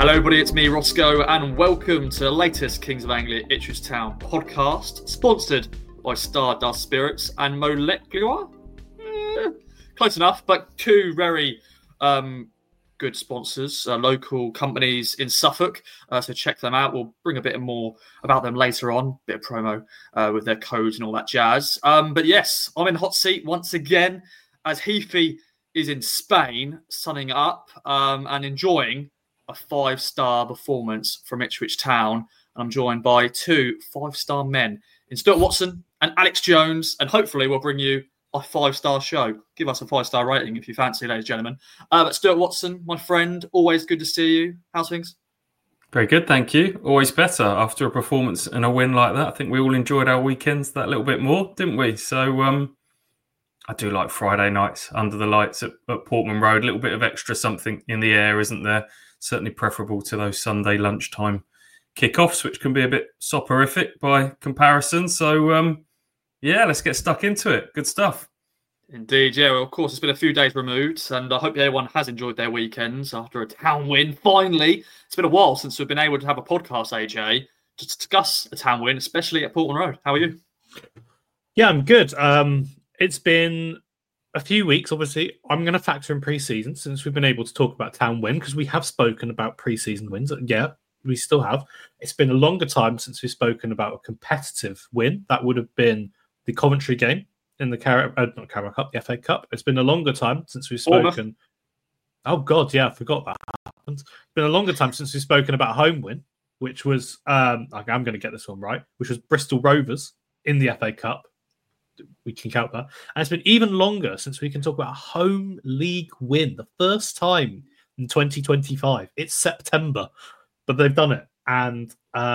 Hello everybody, it's me Roscoe and welcome to the latest Kings of Anglia Ipswich Town podcast, sponsored by Stardust Spirits and Molecular. Close enough, but two very good sponsors, local companies in Suffolk, so check them out. We'll bring a bit more about them later on, bit of promo with their codes and all that jazz. But yes, I'm in hot seat once again as Heafy is in Spain, sunning up and enjoying a 5-star performance from Ipswich Town. And I'm joined by two 5-star men in Stuart Watson and Alex Jones. And hopefully we'll bring you a 5-star show. Give us a 5-star rating if you fancy, ladies and gentlemen. But Stuart Watson, my friend, always good to see you. How's things? Very good, thank you. Always better after a performance and a win like that. I think we all enjoyed our weekends that little bit more, didn't we? So I do like Friday nights under the lights at Portman Road. A little bit of extra something in the air, isn't there? Certainly preferable to those Sunday lunchtime kickoffs, which can be a bit soporific by comparison. So, let's get stuck into it. Good stuff. Indeed, yeah. Well, of course, it's been a few days removed, and I hope everyone has enjoyed their weekends after a Town win. Finally, it's been a while since we've been able to have a podcast, AJ, to discuss a Town win, especially at Portman Road. How are you? Yeah, I'm good. It's been a few weeks, obviously. I'm going to factor in pre-season since we've been able to talk about Town win because we have spoken about pre-season wins. Yeah, we still have. It's been a longer time since we've spoken about a competitive win. That would have been the Coventry game in the not Carabao Cup, the FA Cup. It's been a longer time since we've spoken. Oh, God, yeah, I forgot that happened. It's been a longer time since we've spoken about a home win, which was, I'm going to get this one right, which was Bristol Rovers in the FA Cup. We can count that. And it's been even longer since we can talk about a home league win, the first time in 2025. It's September, but they've done it. And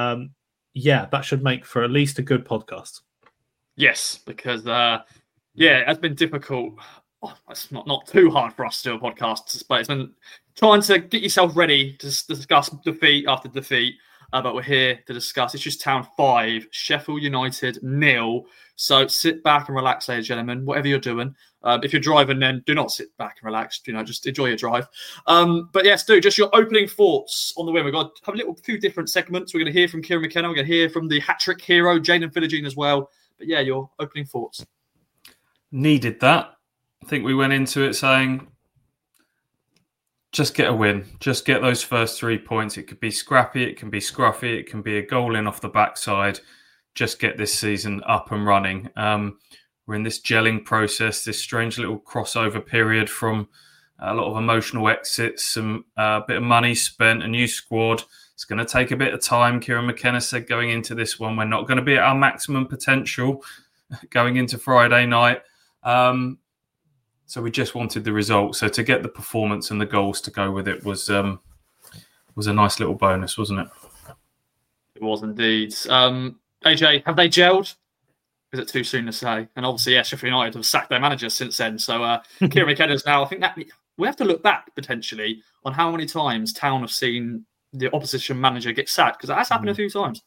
that should make for at least a good podcast. Yes, because it has been difficult. It's not too hard for us to do a podcast, but it's been trying to get yourself ready to discuss defeat after defeat. But we're here to discuss Ipswich Town 5, Sheffield United 0. So sit back and relax, ladies and gentlemen, whatever you're doing. If you're driving, then do not sit back and relax. Just enjoy your drive. But yes, Stu, just your opening thoughts on the win. We've got to have a few different segments. We're going to hear from Kieran McKenna. We're going to hear from the hat-trick hero, Jayden Philogene, as well. But yeah, your opening thoughts. Needed that. I think we went into it saying, just get a win. Just get those first 3 points. It could be scrappy. It can be scruffy. It can be a goal in off the backside. Just get this season up and running. We're in this gelling process, this strange little crossover period from a lot of emotional exits, some bit of money spent, a new squad. It's going to take a bit of time. Kieran McKenna said going into this one, we're not going to be at our maximum potential going into Friday night. So we just wanted the result. So to get the performance and the goals to go with it was a nice little bonus, wasn't it? It was indeed. AJ, have they gelled? Is it too soon to say? And obviously, Sheffield United have sacked their manager since then. So Kieran McKenna's now, I think that we have to look back potentially on how many times Town have seen the opposition manager get sacked, because that has happened a few times.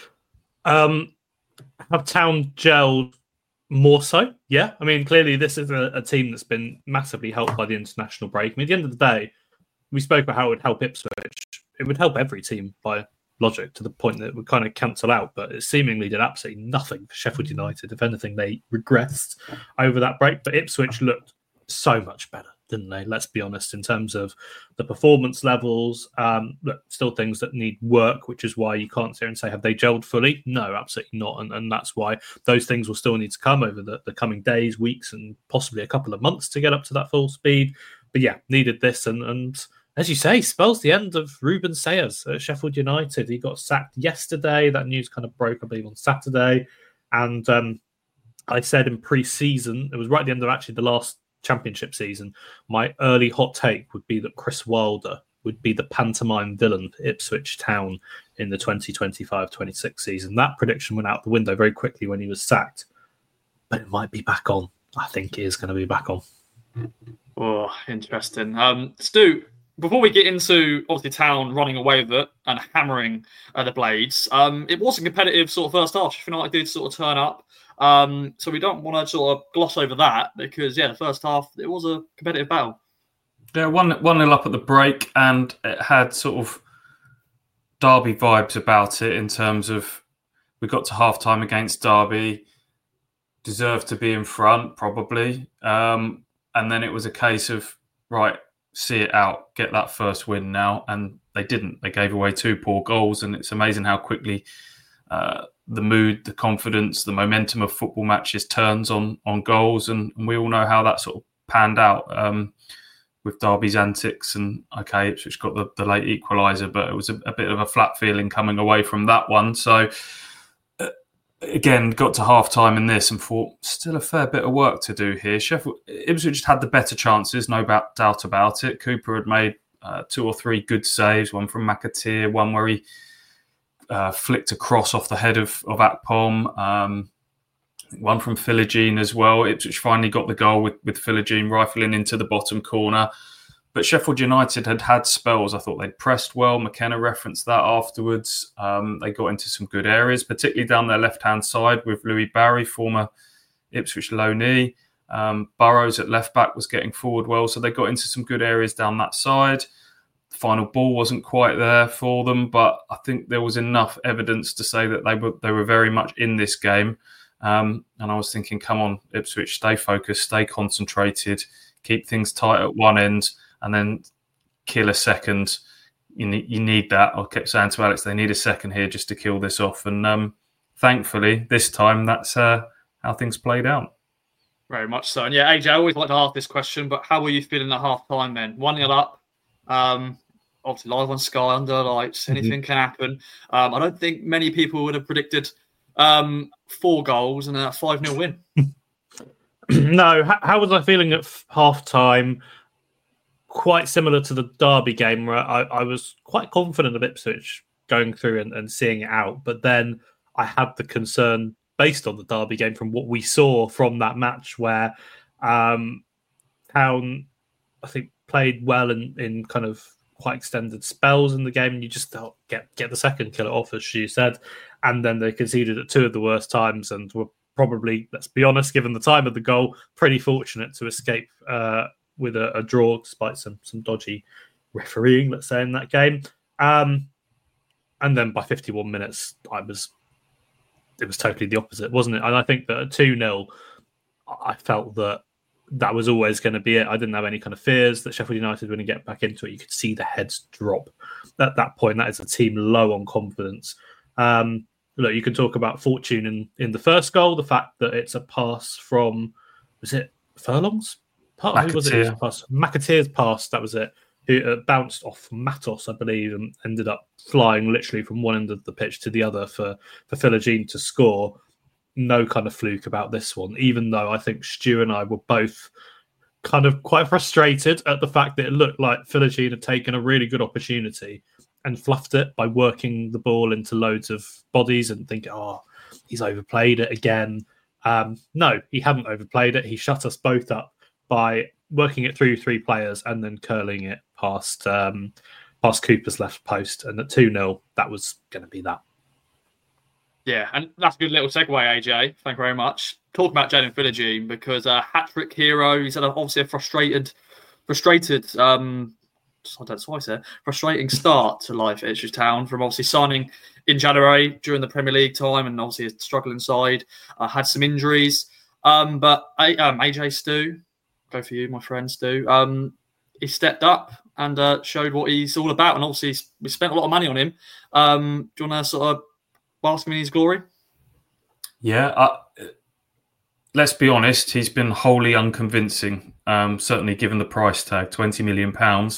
Have Town gelled? More so, yeah. I mean, clearly this is a team that's been massively helped by the international break. I mean, at the end of the day, we spoke about how it would help Ipswich. It would help every team by logic to the point that it would kind of cancel out, but it seemingly did absolutely nothing for Sheffield United. If anything, they regressed over that break, but Ipswich looked so much better, didn't they? Let's be honest, in terms of the performance levels. Look, still things that need work, which is why you can't sit here and say, have they gelled fully? No, absolutely not. And that's why those things will still need to come over the coming days, weeks, and possibly a couple of months to get up to that full speed. But yeah, needed this. And as you say, spells the end of Ruben Sayers at Sheffield United. He got sacked yesterday. That news kind of broke, I believe, on Saturday. And I said in pre-season, it was right at the end of actually the last Championship season, my early hot take would be that Chris Wilder would be the pantomime villain for Ipswich Town in the 2025-26 season. That prediction went out the window very quickly when he was sacked, but it might be back on. I think it is going to be back on. Oh, interesting. Stu, before we get into obviously Town running away with it and hammering the Blades, it was a competitive sort of first half. Sheffield United did sort of turn up. So we don't want to sort of gloss over that because, the first half, it was a competitive battle. Yeah, 1-0 up at the break, and it had sort of Derby vibes about it in terms of we got to half-time against Derby, deserved to be in front, probably. And then it was a case of, right, see it out, get that first win now. And they didn't. They gave away 2 poor goals. And it's amazing how quickly the mood, the confidence, the momentum of football matches turns on goals. And we all know how that sort of panned out with Derby's antics. And, okay, Ipswich got the late equaliser, but it was a bit of a flat feeling coming away from that one. So, again, got to half-time in this and thought, still a fair bit of work to do here. Ipswich just had the better chances, no doubt about it. Cooper had made 2 or 3 good saves, one from McAteer, one where he flicked a cross off the head of Akpom, one from Philogene as well. Ipswich finally got the goal with Philogene rifling into the bottom corner. But Sheffield United had spells. I thought they'd pressed well. McKenna referenced that afterwards. They got into some good areas, particularly down their left-hand side with Louis Barry, former Ipswich loanee. Burrows at left-back was getting forward well, so they got into some good areas down that side. The final ball wasn't quite there for them, but I think there was enough evidence to say that they were very much in this game. And I was thinking, come on, Ipswich, stay focused, stay concentrated, keep things tight at one end, and then kill a second. You need that. I kept saying to Alex, they need a second here just to kill this off. And thankfully, this time, that's how things played out. Very much so. And yeah, AJ, I always like to ask this question, but how were you feeling at half-time then? 1-0 up, obviously live on Sky, under lights, anything can happen. I don't think many people would have predicted 4 goals and a 5-0 win. No, how was I feeling at half-time? Quite similar to the Derby game where I was quite confident of Ipswich going through and seeing it out. But then I had the concern based on the Derby game from what we saw from that match where Town, I think, played well in kind of quite extended spells in the game. And you just thought, get the second, kill it off, as she said. And then they conceded at 2 of the worst times and were probably, let's be honest, given the time of the goal, pretty fortunate to escape with a draw, despite some dodgy refereeing, let's say, in that game. And then by 51 minutes, it was totally the opposite, wasn't it? And I think that at 2-0, I felt that was always going to be it. I didn't have any kind of fears that Sheffield United were going to get back into it. You could see the heads drop at that point. That is a team low on confidence. Look, you can talk about fortune in the first goal, the fact that it's a pass from, was it Furlong's? Who was it? McAteer's pass, that was it. Who bounced off Matos, I believe, and ended up flying literally from one end of the pitch to the other for Philogene to score. No kind of fluke about this one, even though I think Stu and I were both kind of quite frustrated at the fact that it looked like Philogene had taken a really good opportunity and fluffed it by working the ball into loads of bodies and thinking, oh, he's overplayed it again. No, he hadn't overplayed it. He shut us both up by working it through 3 players and then curling it past Cooper's left post. And at 2-0, that was going to be that. Yeah, and that's a good little segue, AJ. Thank you very much. Talk about Jaden Philogene, because a hat-trick hero. He's had obviously a frustrating start to life at Ipswich Town, from obviously signing in January during the Premier League time and obviously a struggling side. Had some injuries. But AJ, Stu, go for you, my friend Stu. He stepped up and showed what he's all about. And obviously, we spent a lot of money on him. Do you want to sort of bask him in his glory? Yeah. Let's be honest, he's been wholly unconvincing, certainly given the price tag, £20 million,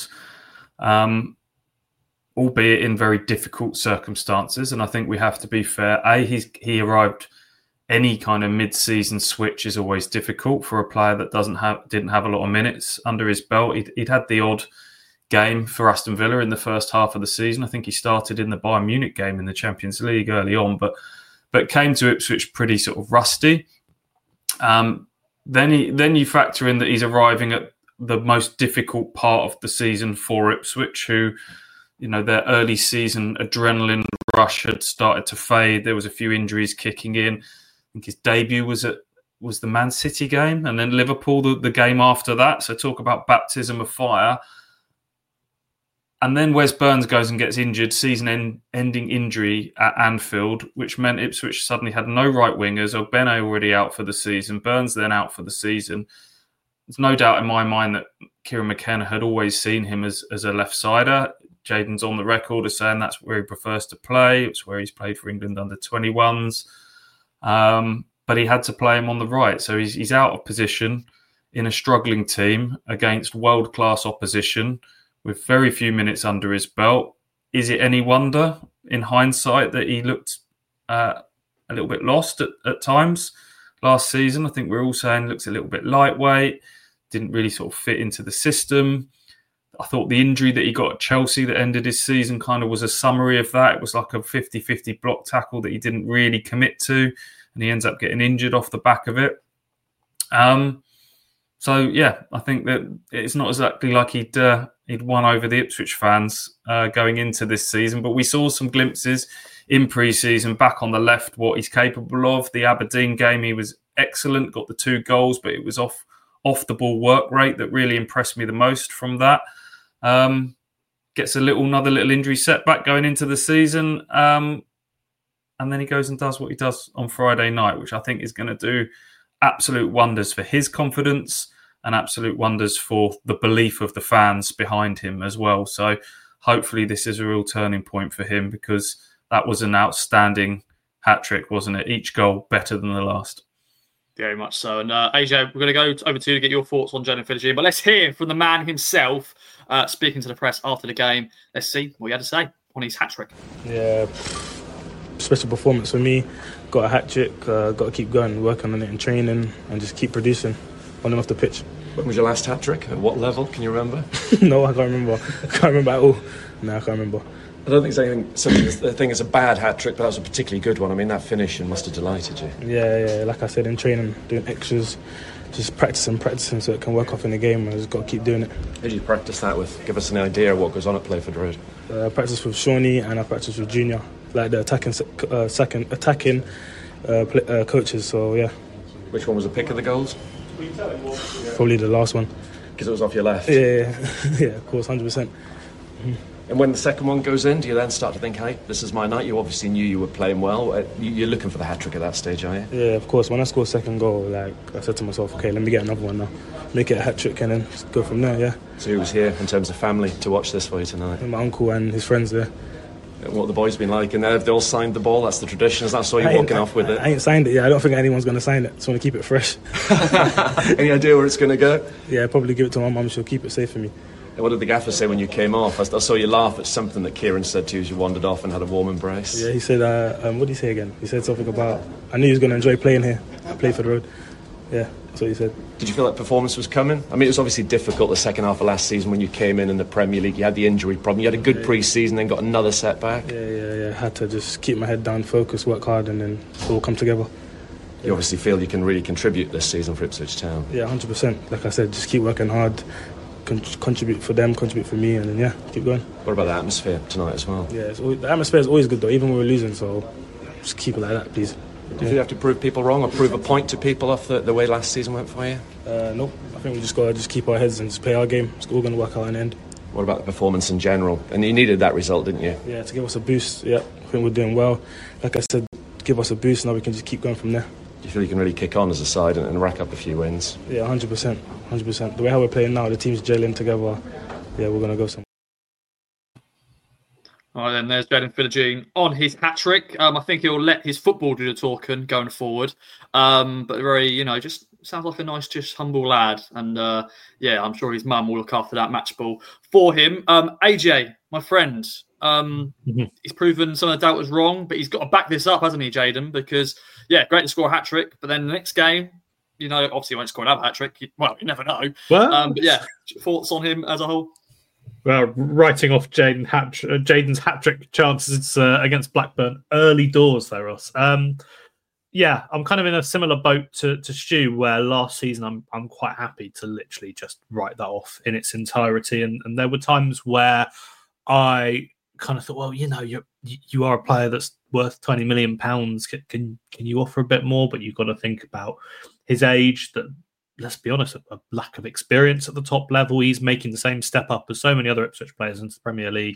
albeit in very difficult circumstances. And I think we have to be fair. He arrived... Any kind of mid-season switch is always difficult for a player that didn't have a lot of minutes under his belt. He'd had the odd game for Aston Villa in the first half of the season. I think he started in the Bayern Munich game in the Champions League early on, but came to Ipswich pretty sort of rusty. Then you factor in that he's arriving at the most difficult part of the season for Ipswich, who, you know, their early season adrenaline rush had started to fade. There was a few injuries kicking in. I think his debut was the Man City game, and then Liverpool the game after that. So talk about baptism of fire. And then Wes Burns goes and gets injured, season-ending injury at Anfield, which meant Ipswich suddenly had no right wingers. Ogbene already out for the season. Burns then out for the season. There's no doubt in my mind that Kieran McKenna had always seen him as a left-sider. Jayden's on the record as saying that's where he prefers to play. It's where he's played for England under 21s. But he had to play him on the right. So he's out of position in a struggling team against world-class opposition with very few minutes under his belt. Is it any wonder, in hindsight, that he looked a little bit lost at times last season? I think we're all saying looks a little bit lightweight, didn't really sort of fit into the system. I thought the injury that he got at Chelsea that ended his season kind of was a summary of that. It was like a 50-50 block tackle that he didn't really commit to, and he ends up getting injured off the back of it. So, yeah, I think that it's not exactly like he'd won over the Ipswich fans going into this season, but we saw some glimpses in pre-season back on the left, what he's capable of. The Aberdeen game, he was excellent, got the 2 goals, but it was off the ball work rate that really impressed me the most from that. Gets another little injury setback going into the season. And then he goes and does what he does on Friday night, which I think is going to do absolute wonders for his confidence and absolute wonders for the belief of the fans behind him as well. So hopefully this is a real turning point for him, because that was an outstanding hat-trick, wasn't it? Each goal better than the last. Very much so. And AJ, we're going to go over to you to get your thoughts on Jayden Philogene, but let's hear from the man himself speaking to the press after the game. Let's see what he had to say on his hat-trick. Yeah, special performance for me. Got a hat-trick, got to keep going, working on it in training and just keep producing on and off the pitch. When was your last hat-trick? At what level? Can you remember? No, I can't remember. I can't remember at all. No, I can't remember. I don't think it's a bad hat-trick, but that was a particularly good one. I mean, that finishing must have delighted you. Yeah, like I said, in training, doing extras, just practicing so it can work off in the game. I just got to keep doing it. Who do you practice that with? Give us an idea of what goes on at Playford Road. I practice with Shawnee and I practice with Junior, like the attacking coaches, so yeah. Which one was the pick of the goals? Probably the last one. Because it was off your left? Yeah, of course, 100%. And when the second one goes in, do you then start to think, hey, this is my night? You obviously knew you were playing well. You're looking for the hat-trick at that stage, are you? Yeah, of course. When I scored second goal, like I said to myself, okay, let me get another one now. Make it a hat-trick and then just go from there, yeah. So who was here in terms of family to watch this for you tonight? And my uncle and his friends there. What the boys been like? And they've all signed the ball? That's the tradition. Is that so you're walking off with it? I ain't signed it, yeah. I don't think anyone's going to sign it. Just want to keep it fresh. Any idea where it's going to go? Yeah, probably give it to my mum. She'll keep it safe for me. And what did the gaffer say when you came off? I saw you laugh at something that Kieran said to you as you wandered off and had a warm embrace. Yeah, he said, what did he say again? He said something about, I knew he was going to enjoy playing here at Playford Road. Yeah, that's what he said. Did you feel that performance was coming? I mean, it was obviously difficult the second half of last season when you came in the Premier League. You had the injury problem. You had a good pre-season, then got another setback. Yeah. I had to just keep my head down, focus, work hard, and then it all come together. You obviously feel you can really contribute this season for Ipswich Town. Yeah, 100%. Like I said, just keep working hard, contribute for them, contribute for me, and then, keep going. What about the atmosphere tonight as well? Yeah, the atmosphere is always good, though, even when we're losing, so just keep it like that, please. Do you have to prove people wrong or prove a point to people off the way last season went for you? No, I think we just got to keep our heads and just play our game. It's all going to work out in the end. What about the performance in general? And you needed that result, didn't you? Yeah, to give us a boost. Yeah, I think we're doing well. Like I said, give us a boost. Now we can just keep going from there. Do you feel you can really kick on as a side and rack up a few wins? Yeah, 100%. The way how we're playing now, the team's gelling together. Yeah, we're going to go somewhere. All right, then there's Jayden Philogene on his hat-trick. I think he'll let his football do the talking going forward. But very, just sounds like a nice, just humble lad. And I'm sure his mum will look after that match ball for him. AJ, my friend, he's proven some of the doubt was wrong, but he's got to back this up, hasn't he, Jayden? Because, great to score a hat-trick, but then the next game, obviously he won't score another hat-trick. Well, you never know. Well, thoughts on him as a whole? Well, writing off Jayden's hat-trick chances against Blackburn early doors there, Ross. I'm kind of in a similar boat to Stu, where last season I'm quite happy to literally just write that off in its entirety. And there were times where I kind of thought, well, you are a player that's worth £20 million. Can you offer a bit more? But you've got to think about his age, that let's be honest, a lack of experience at the top level. He's making the same step up as so many other Ipswich players into the Premier League.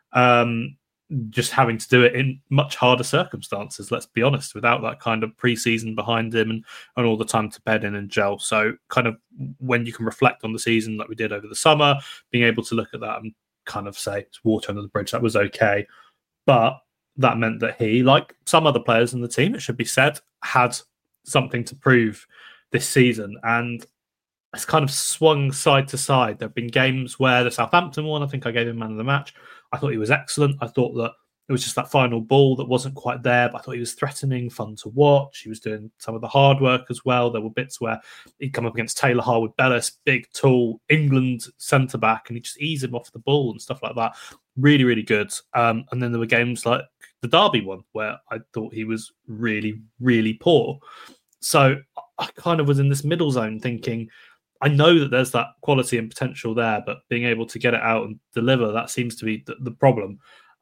Just having to do it in much harder circumstances, let's be honest, without that kind of pre-season behind him and all the time to bed in and gel. So kind of when you can reflect on the season like we did over the summer, being able to look at that and kind of say it's water under the bridge, that was okay. But that meant that he, like some other players in the team, it should be said, had something to prove this season. And it's kind of swung side to side. There have been games where the Southampton one, I think I gave him man of the match. I thought he was excellent. I thought that it was just that final ball that wasn't quite there, but I thought he was threatening, fun to watch. He was doing some of the hard work as well. There were bits where he'd come up against Taylor Harwood-Bellis, big, tall England centre-back, and he'd just ease him off the ball and stuff like that. Really, really good. And then there were games like the Derby one where I thought he was really, really poor. So I kind of was in this middle zone thinking, I know that there's that quality and potential there, but being able to get it out and deliver, that seems to be the problem.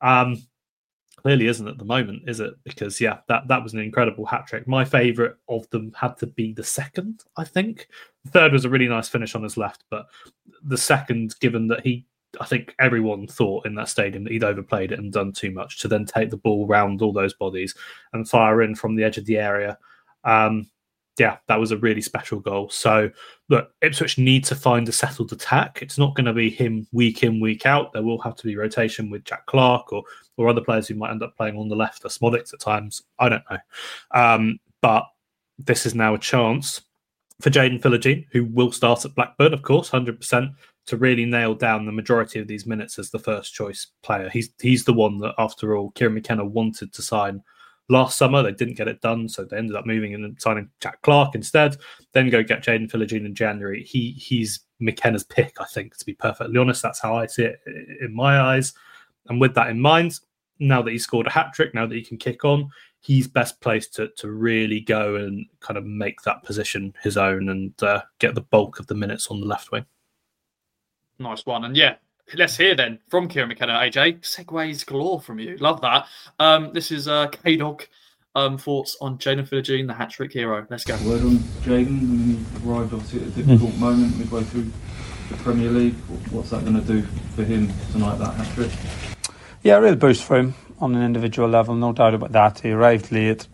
Clearly isn't at the moment, is it? Because, yeah, that was an incredible hat-trick. My favourite of them had to be the second, I think. The third was a really nice finish on his left, but the second, given that I think everyone thought in that stadium that he'd overplayed it and done too much, to then take the ball round all those bodies and fire in from the edge of the area. Yeah, that was a really special goal. So, look, Ipswich need to find a settled attack. It's not going to be him week in, week out. There will have to be rotation with Jack Clark or other players who might end up playing on the left, or Smodics at times. I don't know. But this is now a chance for Jayden Philogene, who will start at Blackburn, of course, 100%, to really nail down the majority of these minutes as the first choice player. He's the one that, after all, Kieran McKenna wanted to sign last summer. They didn't get it done, so they ended up moving in and signing Jack Clark instead. Then go get Jayden Philogene in January. He's McKenna's pick, I think, to be perfectly honest. That's how I see it in my eyes. And with that in mind, now that he's scored a hat-trick, now that he can kick on, he's best placed to really go and kind of make that position his own and get the bulk of the minutes on the left wing. Nice one. And yeah, let's hear then from Kieran McKenna, AJ. Segues galore from you. Love that. This is K-Dog thoughts on Jayden Philogene, the hat-trick hero. Let's go. Word on Jayden. He arrived obviously at a difficult moment midway through the Premier League. What's that going to do for him tonight, that hat-trick? Yeah, a real boost for him on an individual level, no doubt about that. He arrived late.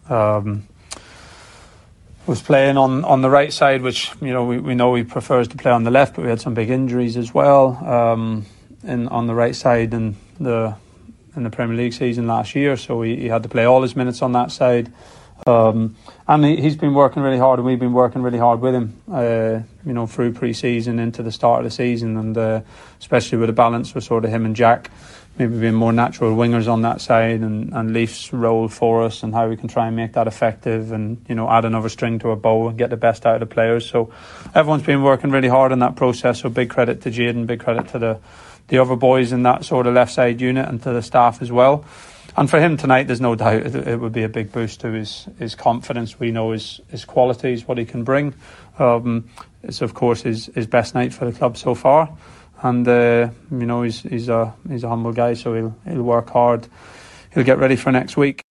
Was playing on the right side, which we know he prefers to play on the left, but we had some big injuries as well on the right side in the Premier League season last year, so he had to play all his minutes on that side. And he's been working really hard, and we've been working really hard with him, through pre-season into the start of the season, and especially with a balance with sort of him and Jack maybe being more natural wingers on that side, and Leaf's role for us, and how we can try and make that effective, and add another string to a bow and get the best out of the players. So everyone's been working really hard in that process, so big credit to Jayden, big credit to the other boys in that sort of left side unit, and to the staff as well. And for him tonight, there's no doubt it would be a big boost to his confidence. We know his qualities, what he can bring. It's of course his best night for the club so far, and he's a humble guy, so he'll work hard. He'll get ready for next week.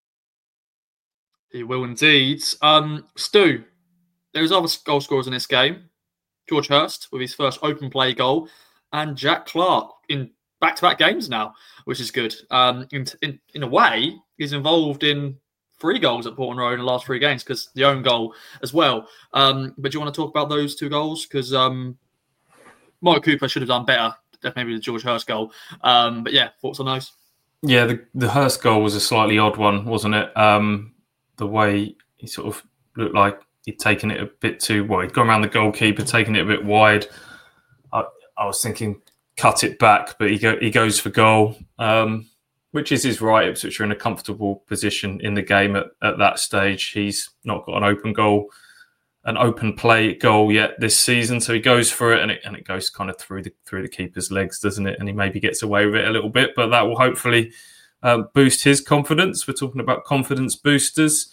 He will indeed. Stu, there's other goal scorers in this game. George Hurst with his first open play goal, and Jack Clark in back-to-back games now, which is good. In a way, he's involved in 3 goals at Portland Road in the last 3 games, because the own goal as well. But do you want to talk about those 2 goals? Because Mike Cooper should have done better, maybe the George Hurst goal. But yeah, thoughts on those? Yeah, the Hurst goal was a slightly odd one, wasn't it? The way he sort of looked like he'd taken it a bit too wide. He'd gone around the goalkeeper, taken it a bit wide. I was thinking, cut it back, but he goes for goal, which is his right. Ipswich are in a comfortable position in the game at that stage. He's not got an open play goal yet this season, so he goes for it, and it goes kind of through the keeper's legs, doesn't it? And he maybe gets away with it a little bit, but that will hopefully boost his confidence. We're talking about confidence boosters.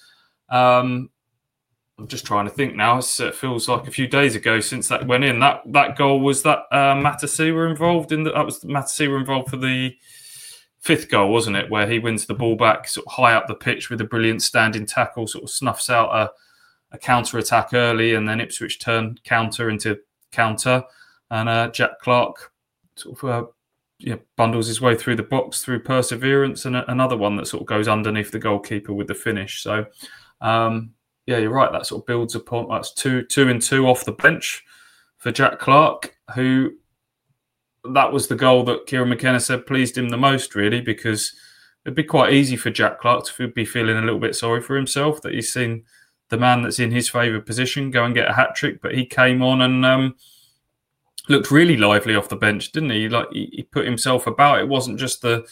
I'm just trying to think now. It feels like a few days ago since that went in. That goal was that Matasiwa involved in. That was Matasiwa involved for the 5th goal, wasn't it? Where he wins the ball back sort of high up the pitch with a brilliant standing tackle, sort of snuffs out a counter-attack early, and then Ipswich turned counter into counter, and Jack Clarke sort of bundles his way through the box through perseverance, and another one that sort of goes underneath the goalkeeper with the finish. So, you're right. That sort of builds upon. That's 2-2 off the bench for Jack Clarke, who that was the goal that Kieran McKenna said pleased him the most, really, because it'd be quite easy for Jack Clarke to be feeling a little bit sorry for himself that he's seen the man that's in his favoured position go and get a hat-trick, but he came on and looked really lively off the bench, didn't he? Like he put himself about. It wasn't just the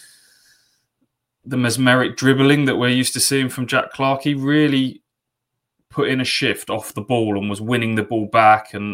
mesmeric dribbling that we're used to seeing from Jack Clarke. He really put in a shift off the ball and was winning the ball back, and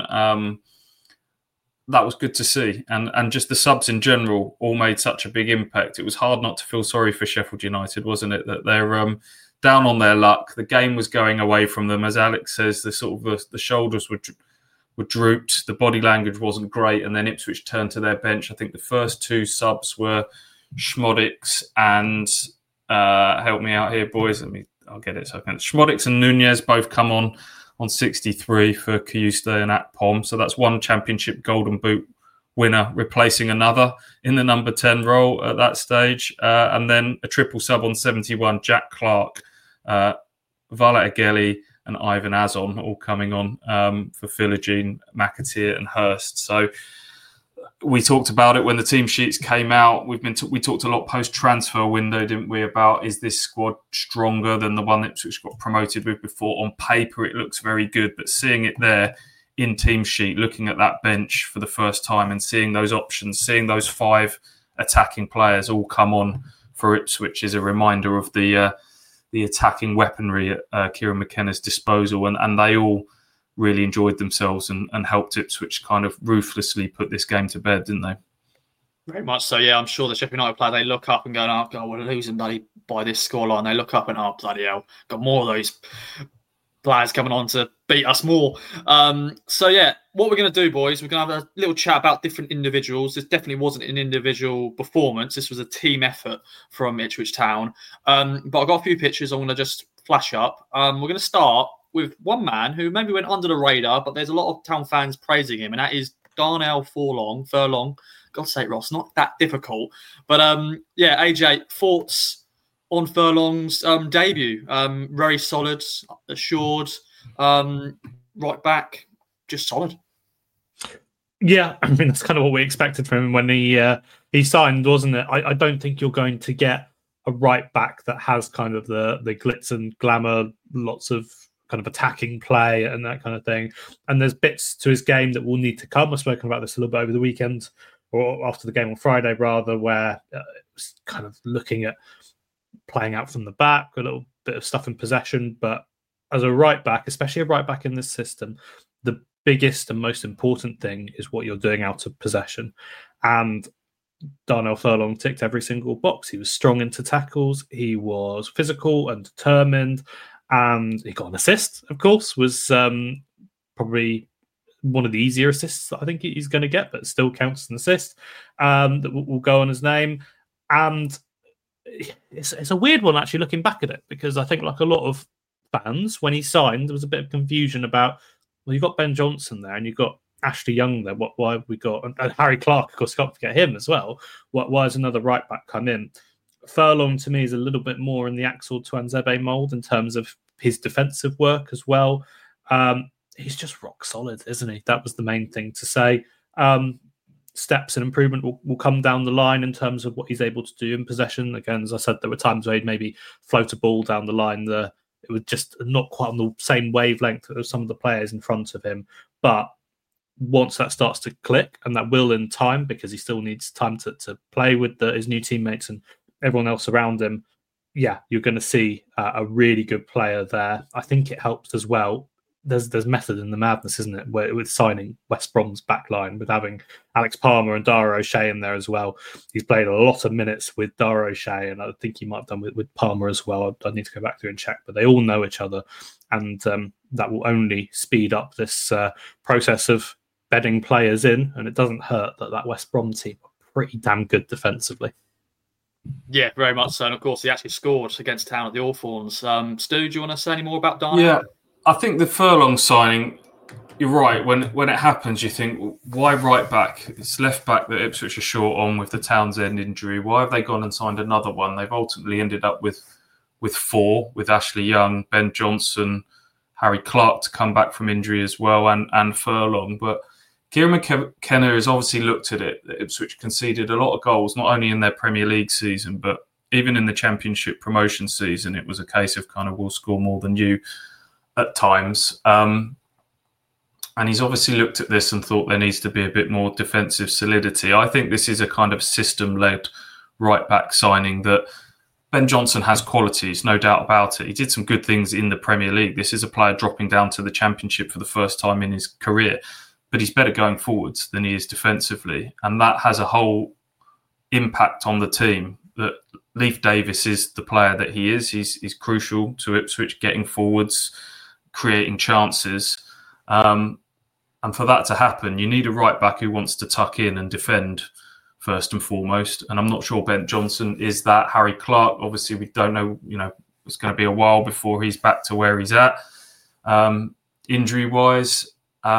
that was good to see. And just the subs in general all made such a big impact. It was hard not to feel sorry for Sheffield United, wasn't it? That they're down on their luck. The game was going away from them. As Alex says, the shoulders were drooped. The body language wasn't great. And then Ipswich turned to their bench. I think the first two subs were Schmodix and help me out here, boys. I'll get it. So Schmodix and Nunez both come on 63 for Kayuste and Akpom. So that's one Championship Golden Boot winner replacing another in the number 10 role at that stage. And then a triple sub on 71, Jack Clarke, Vala Ageli and Ivan Azon all coming on for Philogene, McAteer and Hurst. So we talked about it when the team sheets came out. We talked a lot post-transfer window, didn't we, about is this squad stronger than the one that Ipswich got promoted with before? On paper, it looks very good, but seeing it there in team sheet, looking at that bench for the first time and seeing those options, seeing those 5 attacking players all come on for Ipswich is a reminder of the attacking weaponry at Kieran McKenna's disposal, and they all really enjoyed themselves and helped Ipswich kind of ruthlessly put this game to bed, didn't they? Very much so, yeah. I'm sure the Sheffield United player, they look up and go, oh, God, we're losing bloody by this scoreline. They look up and, oh, bloody hell, got more of those players coming on to beat us more. What we're going to do, boys, we're going to have a little chat about different individuals. This definitely wasn't an individual performance. This was a team effort from Ipswich Town. But I've got a few pictures I'm going to just flash up. We're going to start with one man who maybe went under the radar, but there's a lot of Town fans praising him, and that is Darnell Furlong. God's sake, Ross, not that difficult. But AJ, thoughts on Furlong's debut? Very solid, assured, right back, just solid. Yeah, I mean, that's kind of what we expected from him when he signed, wasn't it? I don't think you're going to get a right back that has kind of the glitz and glamour, lots of kind of attacking play and that kind of thing. And there's bits to his game that will need to come. I've spoken about this a little bit over the weekend, or after the game on Friday, rather, where it was kind of looking at playing out from the back, a little bit of stuff in possession. But as a right back, especially a right back in this system, the biggest and most important thing is what you're doing out of possession. And Darnell Furlong ticked every single box. He was strong into tackles. He was physical and determined. And he got an assist, of course, was probably one of the easier assists that I think he's going to get, but still counts as an assist that will go on his name. And it's a weird one, actually, looking back at it, because I think, like a lot of fans, when he signed, there was a bit of confusion about, well, you've got Ben Johnson there and you've got Ashley Young there. Why have we got... And Harry Clarke, of course, can't forget him as well. Why has another right back come in? Furlong, to me, is a little bit more in the Axel Tuanzebe mould in terms of his defensive work as well. He's just rock solid, isn't he? That was the main thing to say. Steps and improvement will come down the line in terms of what he's able to do in possession. Again, as I said, there were times where he'd maybe float a ball down the line. It was just not quite on the same wavelength as some of the players in front of him. But once that starts to click, and that will in time, because he still needs time to play with his new teammates and everyone else around him, you're going to see a really good player there. I think it helps as well. There's method in the madness, isn't it? With signing West Brom's back line, with having Alex Palmer and Dara O'Shea in there as well. He's played a lot of minutes with Dara O'Shea, and I think he might have done with Palmer as well. I need to go back through and check, but they all know each other, and that will only speed up this process of bedding players in. And it doesn't hurt that West Brom team are pretty damn good defensively. Yeah, very much so. And of course, he actually scored against Town at the Hawthorns. Stu, do you want to say any more about Darnell? Yeah, I think the Furlong signing, you're right. When it happens, you think, why right back? It's left back that Ipswich are short on with the Townsend injury. Why have they gone and signed another one? They've ultimately ended up with 4, with Ashley Young, Ben Johnson, Harry Clark to come back from injury as well, and Furlong. But Kieran McKenna has obviously looked at it. Ipswich conceded a lot of goals, not only in their Premier League season, but even in the Championship promotion season. It was a case of kind of, we'll score more than you at times. And he's obviously looked at this and thought there needs to be a bit more defensive solidity. I think this is a kind of system-led right-back signing that Ben Johnson has qualities, no doubt about it. He did some good things in the Premier League. This is a player dropping down to the Championship for the first time in his career, but he's better going forwards than he is defensively. And that has a whole impact on the team. That Leif Davis is the player that he is. He's crucial to Ipswich getting forwards, creating chances. And for that to happen, you need a right back who wants to tuck in and defend first and foremost. And I'm not sure Ben Johnson is that. Harry Clark, obviously, we don't know, it's going to be a while before he's back to where he's at, injury-wise.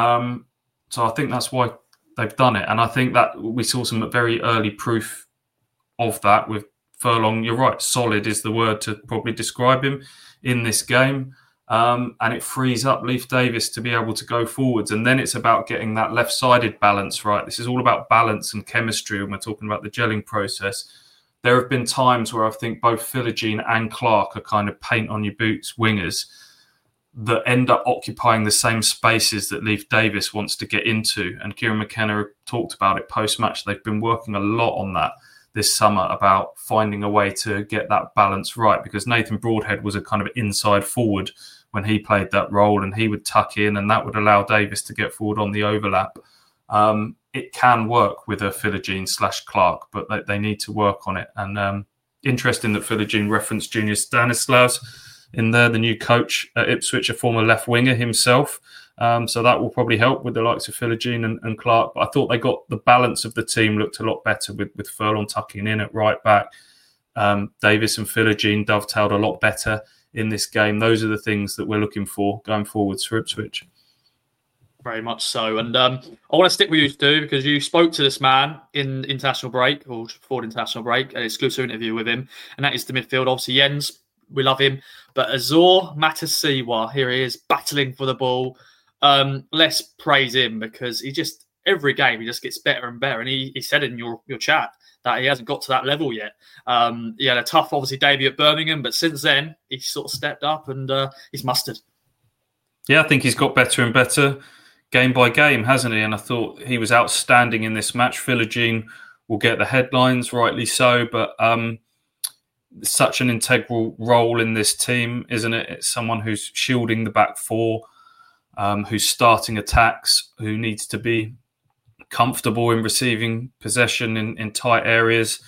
So I think that's why they've done it. And I think that we saw some very early proof of that with Furlong. You're right, solid is the word to probably describe him in this game. And it frees up Leif Davis to be able to go forwards. And then it's about getting that left-sided balance right. This is all about balance and chemistry when we're talking about the gelling process. There have been times where I think both Philogene and Clark are kind of paint-on-your-boots wingers that end up occupying the same spaces that Leif Davis wants to get into. And Kieran McKenna talked about it post-match. They've been working a lot on that this summer, about finding a way to get that balance right, because Nathan Broadhead was a kind of inside forward when he played that role, and he would tuck in, and that would allow Davis to get forward on the overlap. It can work with a Philogene/Clark, but they need to work on it. And interesting that Philogene referenced Junior Stanislaus in there, the new coach at Ipswich, a former left winger himself. So that will probably help with the likes of Philogene and Clark. But I thought they got the balance of the team looked a lot better with Furlong tucking in at right back. Davis and Philogene dovetailed a lot better in this game. Those are the things that we're looking for going forwards for Ipswich. Very much so. And I want to stick with you, Stu, because you spoke to this man in international break, or before the international break, an exclusive interview with him, and that is the midfield. Obviously, Jens, we love him, but Azor Matasiwa, here he is battling for the ball. Let's praise him, because he just, every game, he just gets better and better. And he said in your chat that he hasn't got to that level yet. He had a tough, obviously, debut at Birmingham, but since then, he's sort of stepped up and he's mustard. Yeah, I think he's got better and better game by game, hasn't he? And I thought he was outstanding in this match. Philogene will get the headlines, rightly so, but such an integral role in this team, isn't it? It's someone who's shielding the back four, who's starting attacks, who needs to be comfortable in receiving possession in tight areas.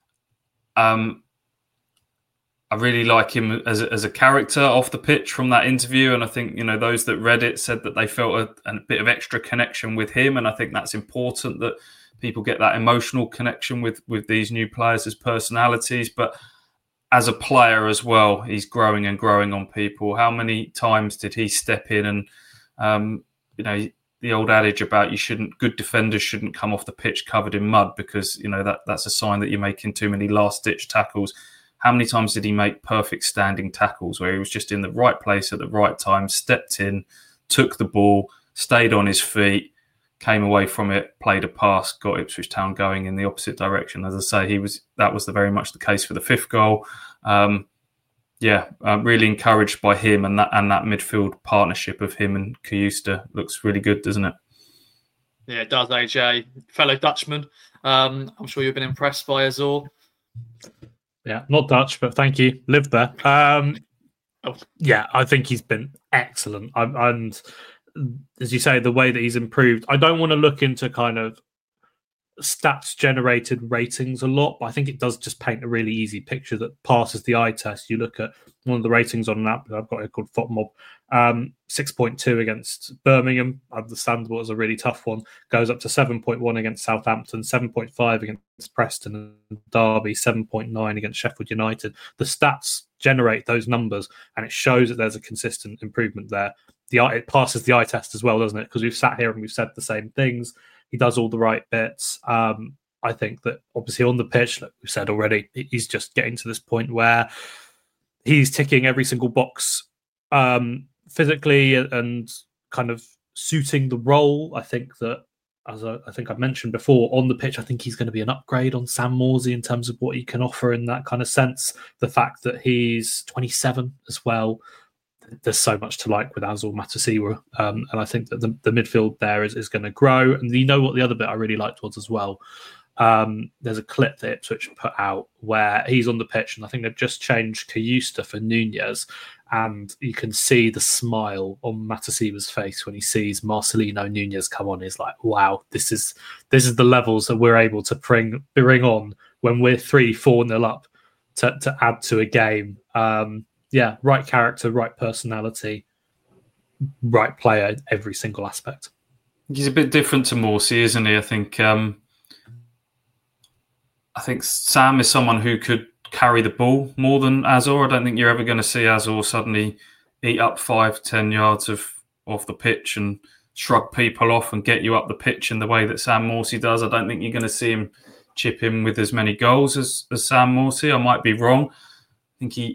I really like him as a character off the pitch from that interview. And I think, those that read it said that they felt a bit of extra connection with him. And I think that's important, that people get that emotional connection with these new players as personalities. But as a player as well, he's growing and growing on people. How many times did he step in and, the old adage about good defenders shouldn't come off the pitch covered in mud, because, that's a sign that you're making too many last-ditch tackles. How many times did he make perfect standing tackles where he was just in the right place at the right time, stepped in, took the ball, stayed on his feet, came away from it, played a pass, got Ipswich Town going in the opposite direction. As I say, that was very much the case for the fifth goal. I'm really encouraged by him, and that midfield partnership of him and Kayusta looks really good, doesn't it? Yeah, it does, AJ. Fellow Dutchman. I'm sure you've been impressed by Azor. Yeah, not Dutch, but thank you. Lived there. Yeah, I think he's been excellent. And as you say, the way that he's improved, I don't want to look into kind of stats-generated ratings a lot, but I think it does just paint a really easy picture that passes the eye test. You look at one of the ratings on an app that I've got here called FOTMob, 6.2 against Birmingham, understandable, as a really tough one, goes up to 7.1 against Southampton, 7.5 against Preston and Derby, 7.9 against Sheffield United. The stats generate those numbers, and it shows that there's a consistent improvement there. It passes the eye test as well, doesn't it? Because we've sat here and we've said the same things. He does all the right bits. I think that obviously on the pitch, like we've said already, he's just getting to this point where he's ticking every single box physically and kind of suiting the role. I think that, as I think I've mentioned before, on the pitch, I think he's going to be an upgrade on Sam Morsy in terms of what he can offer in that kind of sense. The fact that he's 27 as well, there's so much to like with Azor Matasiwa. And I think that the midfield there is going to grow. And you know what the other bit I really liked was as well? There's a clip that Ipswich put out where he's on the pitch, and I think they've just changed Cayusta for Nunez, and you can see the smile on Matasiwa's face when he sees Marcelino Nunez come on. He's like, wow, this is the levels that we're able to bring on when we're 3-4-0 up to add to a game. Right character, right personality, right player, every single aspect. He's a bit different to Morsy, isn't he? I think Sam is someone who could carry the ball more than Azor. I don't think you're ever going to see Azor suddenly eat up 5-10 yards off the pitch and shrug people off and get you up the pitch in the way that Sam Morsy does. I don't think you're going to see him chip in with as many goals as Sam Morsy. I might be wrong. I think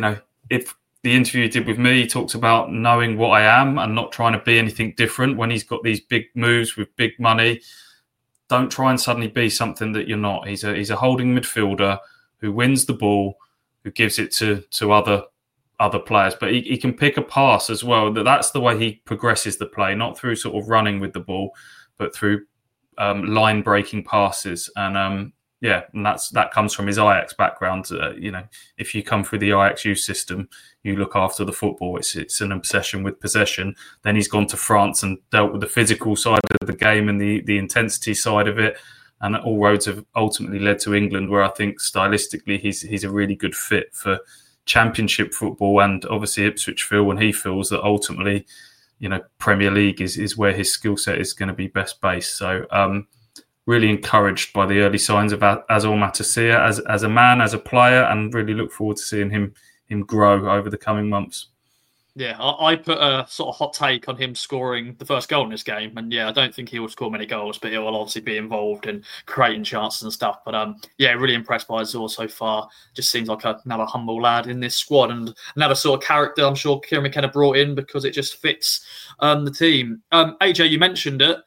if the interview he did with me, he talks about knowing what I am and not trying to be anything different when he's got these big moves with big money. Don't try and suddenly be something that you're not. He's a holding midfielder who wins the ball, who gives it to other players. But he can pick a pass as well. That's the way he progresses the play, not through sort of running with the ball, but through line-breaking passes. And and that comes from his Ajax background. If you come through the Ajax youth system, you look after the football. It's an obsession with possession. Then he's gone to France and dealt with the physical side of the game and the intensity side of it. And all roads have ultimately led to England, where I think stylistically he's a really good fit for Championship football. And obviously Ipswich feel when he feels that ultimately, Premier League is where his skill set is going to be best based. So really encouraged by the early signs of Azor Matasiwa as a man, as a player, and really look forward to seeing him grow over the coming months. Yeah, I put a sort of hot take on him scoring the first goal in this game. And I don't think he will score many goals, but he will obviously be involved in creating chances and stuff. But really impressed by Azor so far. Just seems like another humble lad in this squad and another sort of character I'm sure Kieran McKenna brought in because it just fits the team. AJ, you mentioned it.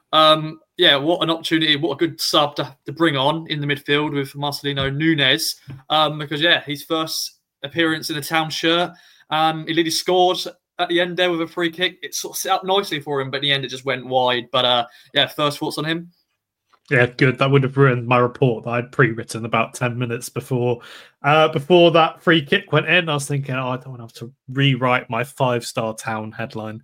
What an opportunity, what a good sub to bring on in the midfield with Marcelino Nunez. Because his first appearance in the Town shirt, he literally scored at the end there with a free kick. It sort of set up nicely for him, but in the end it just went wide. But first thoughts on him? Yeah, good. That would have ruined my report that I'd pre-written about 10 minutes before that free kick went in. I was thinking, I don't want to have to rewrite my 5-star Town headline.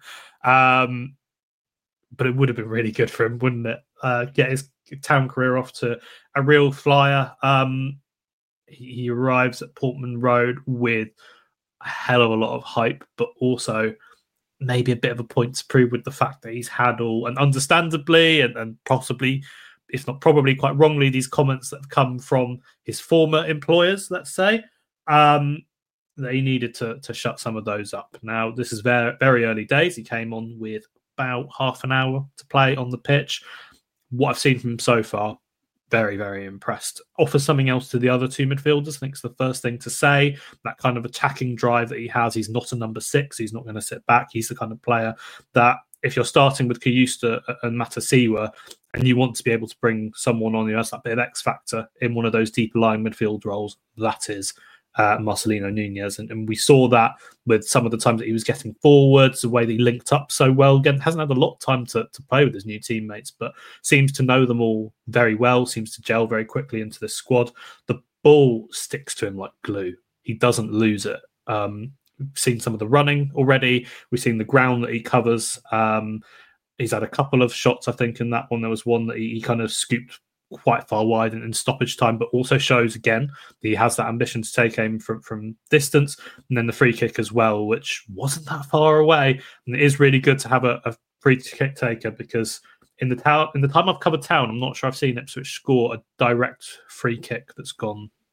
But it would have been really good for him, wouldn't it? Get his Town career off to a real flyer. He arrives at Portman Road with a hell of a lot of hype, but also maybe a bit of a point to prove with the fact that he's had all, and understandably and possibly, if not probably quite wrongly, these comments that have come from his former employers, let's say, they needed to shut some of those up. Now, this is very, very early days. He came on with about half an hour to play on the pitch. What I've seen from him so far, very, very impressed. Offers something else to the other two midfielders. I think it's the first thing to say. That kind of attacking drive that he has. He's not a number 6. He's not going to sit back. He's the kind of player that if you're starting with Cayusta and Matasiwa and you want to be able to bring someone on who has that bit of X factor in one of those deeper line midfield roles, that is Marcelino Nunez. And we saw that with some of the times that he was getting forwards, the way that he linked up so well. Again, hasn't had a lot of time to play with his new teammates, but seems to know them all very well, seems to gel very quickly into this squad. The ball sticks to him like glue. He doesn't lose it. We've seen some of the running already. We've seen the ground that he covers. He's had a couple of shots, I think, in that one. There was one that he kind of scooped quite far wide in stoppage time, but also shows again that he has that ambition to take aim from distance. And then the free kick as well, which wasn't that far away. And it is really good to have a free kick taker, because in the time I've covered Town, I'm not sure I've seen Ipswich score a direct free kick that's gone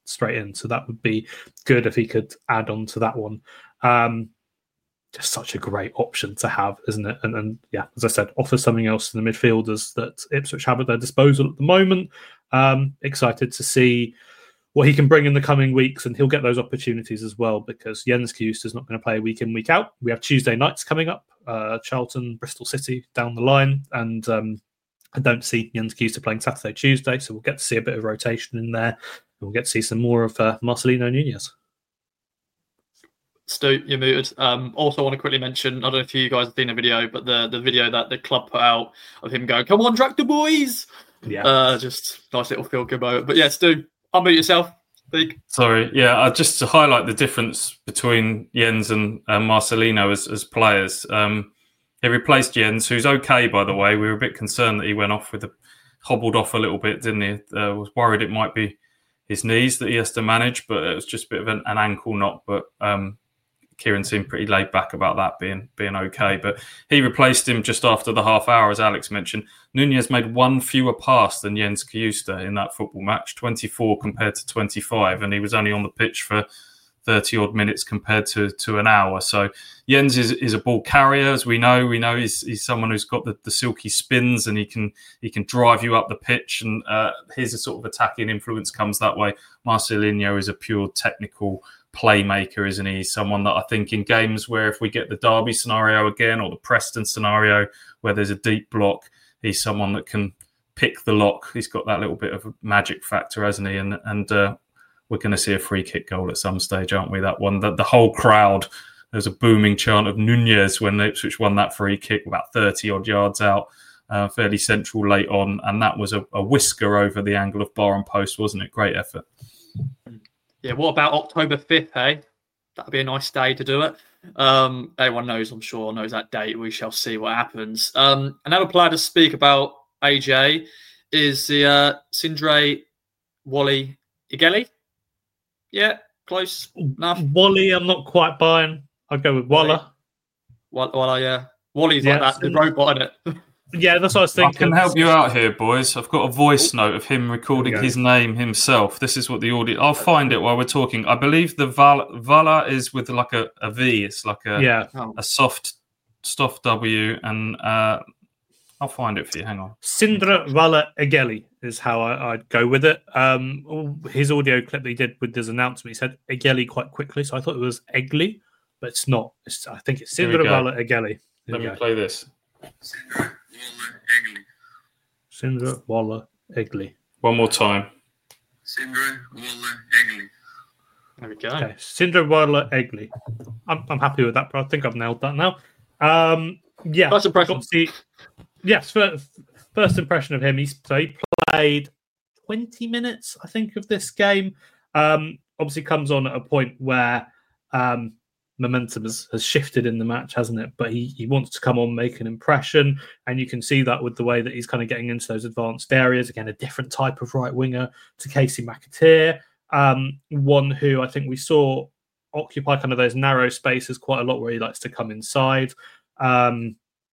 straight in. So that would be good if he could add on to that one. Just such a great option to have, isn't it? And yeah, as I said, offers something else to the midfielders that Ipswich have at their disposal at the moment. Excited to see what he can bring in the coming weeks, and he'll get those opportunities as well, because Jens Kjust is not going to play week in, week out. We have Tuesday nights coming up, Charlton, Bristol City down the line, and I don't see Jens Kjust playing Saturday, Tuesday, so we'll get to see a bit of rotation in there, and we'll get to see some more of Marcelino Nunez. Stu, you're muted. Also, I want to quickly mention, I don't know if you guys have seen the video, but the video that the club put out of him going, "Come on, Tractor Boys!" Yeah. Just nice little feel-good moment. But yeah, Stu, unmute yourself. Big. Sorry, yeah, just to highlight the difference between Jens and Marcelino as players. He replaced Jens, who's okay, by the way. We were a bit concerned that he went off hobbled off a little bit, didn't he? Was worried it might be his knees that he has to manage, but it was just a bit of an ankle knock. But Kieran seemed pretty laid back about that being okay. But he replaced him just after the half hour, as Alex mentioned. Nunez made one fewer pass than Jens Kjust in that football match, 24 compared to 25, and he was only on the pitch for 30-odd minutes compared to an hour. So Jens is a ball carrier, as we know. We know he's someone who's got the silky spins, and he can drive you up the pitch, and his sort of attacking influence comes that way. Marcelino is a pure technical playmaker, isn't he? Someone that I think in games where if we get the Derby scenario again or the Preston scenario where there's a deep block, he's someone that can pick the lock. He's got that little bit of a magic factor, hasn't he? And we're going to see a free kick goal at some stage, aren't we? That one, the whole crowd, there's a booming chant of Nunez when Ipswich won that free kick about 30 odd yards out, fairly central late on. And that was a whisker over the angle of bar and post, wasn't it? Great effort. Yeah, what about October 5th, hey? That'd be a nice day to do it. Everyone knows that date. We shall see what happens. Another player to speak about, AJ, is the Sindre Wally Igeli. Yeah, close enough. Wally, I'm not quite buying. I'd go with Walla. Walla, yeah. Wally's like that, the robot, isn't it? Yeah, that's what I was thinking. I can help you out here, boys. I've got a voice note of him recording his name himself. This is what the audio... I'll find it while we're talking. I believe the Vala is with like a V. It's like a soft W, and I'll find it for you. Hang on. Sindre Vala Igeli is how I'd go with it. His audio clip that he did with his announcement, he said Igeli quite quickly, so I thought it was Egli, but it's not. I think it's Sindre Vala Igeli. Let me play this. Sindre Vala Igeli. One more time. Sindre Vala Igeli. There we go. Okay, Sindre Vala Igeli. I'm happy with that, but I think I've nailed that now. Yeah. First impression. Yes, first impression of him. He played 20 minutes, I think, of this game. Obviously comes on at a point where momentum has shifted in the match, hasn't it? But he wants to come on, make an impression, and you can see that with the way that he's kind of getting into those advanced areas. Again, a different type of right winger to Casey McAteer, one who I think we saw occupy kind of those narrow spaces quite a lot, where he likes to come inside, and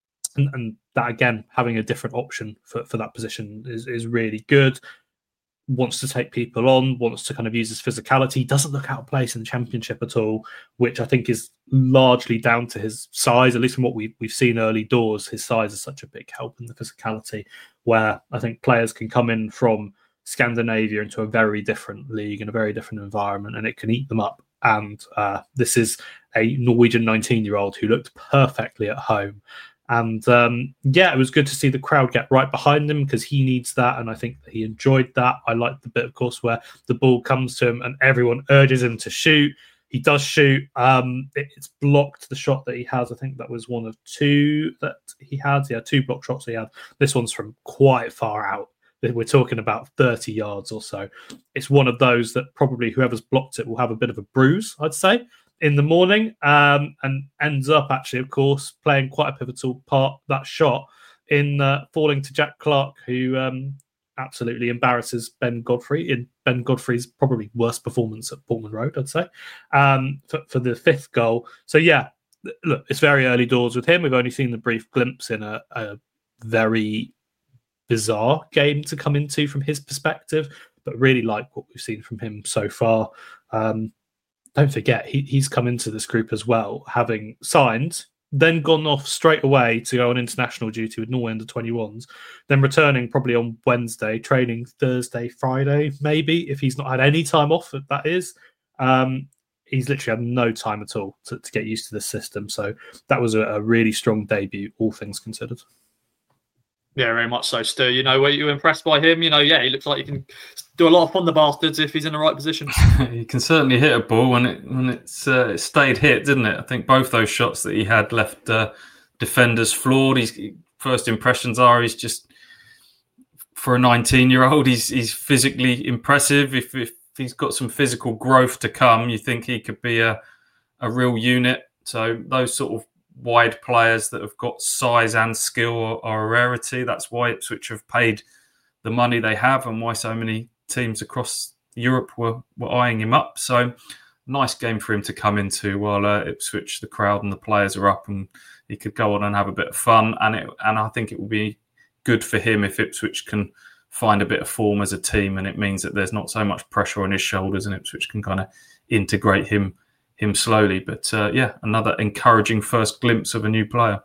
that again, having a different option for that position is really good. Wants to take people on, wants to kind of use his physicality, doesn't look out of place in the Championship at all, which I think is largely down to his size, at least from what we've seen early doors. His size is such a big help in the physicality, where I think players can come in from Scandinavia into a very different league and a very different environment, and it can eat them up. And this is a Norwegian 19-year-old who looked perfectly at home. And it was good to see the crowd get right behind him, because he needs that, and I think that he enjoyed that. I liked the bit, of course, where the ball comes to him and everyone urges him to shoot. He does shoot. It's blocked, the shot that he has. I think that was one of two that he had. He had two block shots he had. This one's from quite far out. We're talking about 30 yards or so. It's one of those that probably whoever's blocked it will have a bit of a bruise, I'd say, in the morning, and ends up actually, of course, playing quite a pivotal part, that shot, in falling to Jack Clark, who absolutely embarrasses Ben Godfrey in Ben Godfrey's probably worst performance at Portman Road, I'd say, for the fifth goal. So yeah, look, it's very early doors with him. We've only seen the brief glimpse in a very bizarre game to come into from his perspective, but really like what we've seen from him so far. Don't forget, he's come into this group as well, having signed, then gone off straight away to go on international duty with Norway under-21s, then returning probably on Wednesday, training Thursday, Friday, maybe, if he's not had any time off, that is. He's literally had no time at all to get used to the system. So that was a really strong debut, all things considered. Yeah, very much so, Stu. Were you impressed by him? He looks like he can do a lot on the bastards if he's in the right position. He can certainly hit a ball when it stayed hit, didn't it? I think both those shots that he had left defenders floored. His first impressions are he's just, for a 19-year-old, he's physically impressive. If he's got some physical growth to come, you think he could be a real unit. So those sort of wide players that have got size and skill are a rarity. That's why Ipswich have paid the money they have and why so many teams across Europe were eyeing him up. So nice game for him to come into while Ipswich, the crowd and the players are up, and he could go on and have a bit of fun. And I think it will be good for him if Ipswich can find a bit of form as a team, and it means that there's not so much pressure on his shoulders and Ipswich can kind of integrate him slowly. But another encouraging first glimpse of a new player.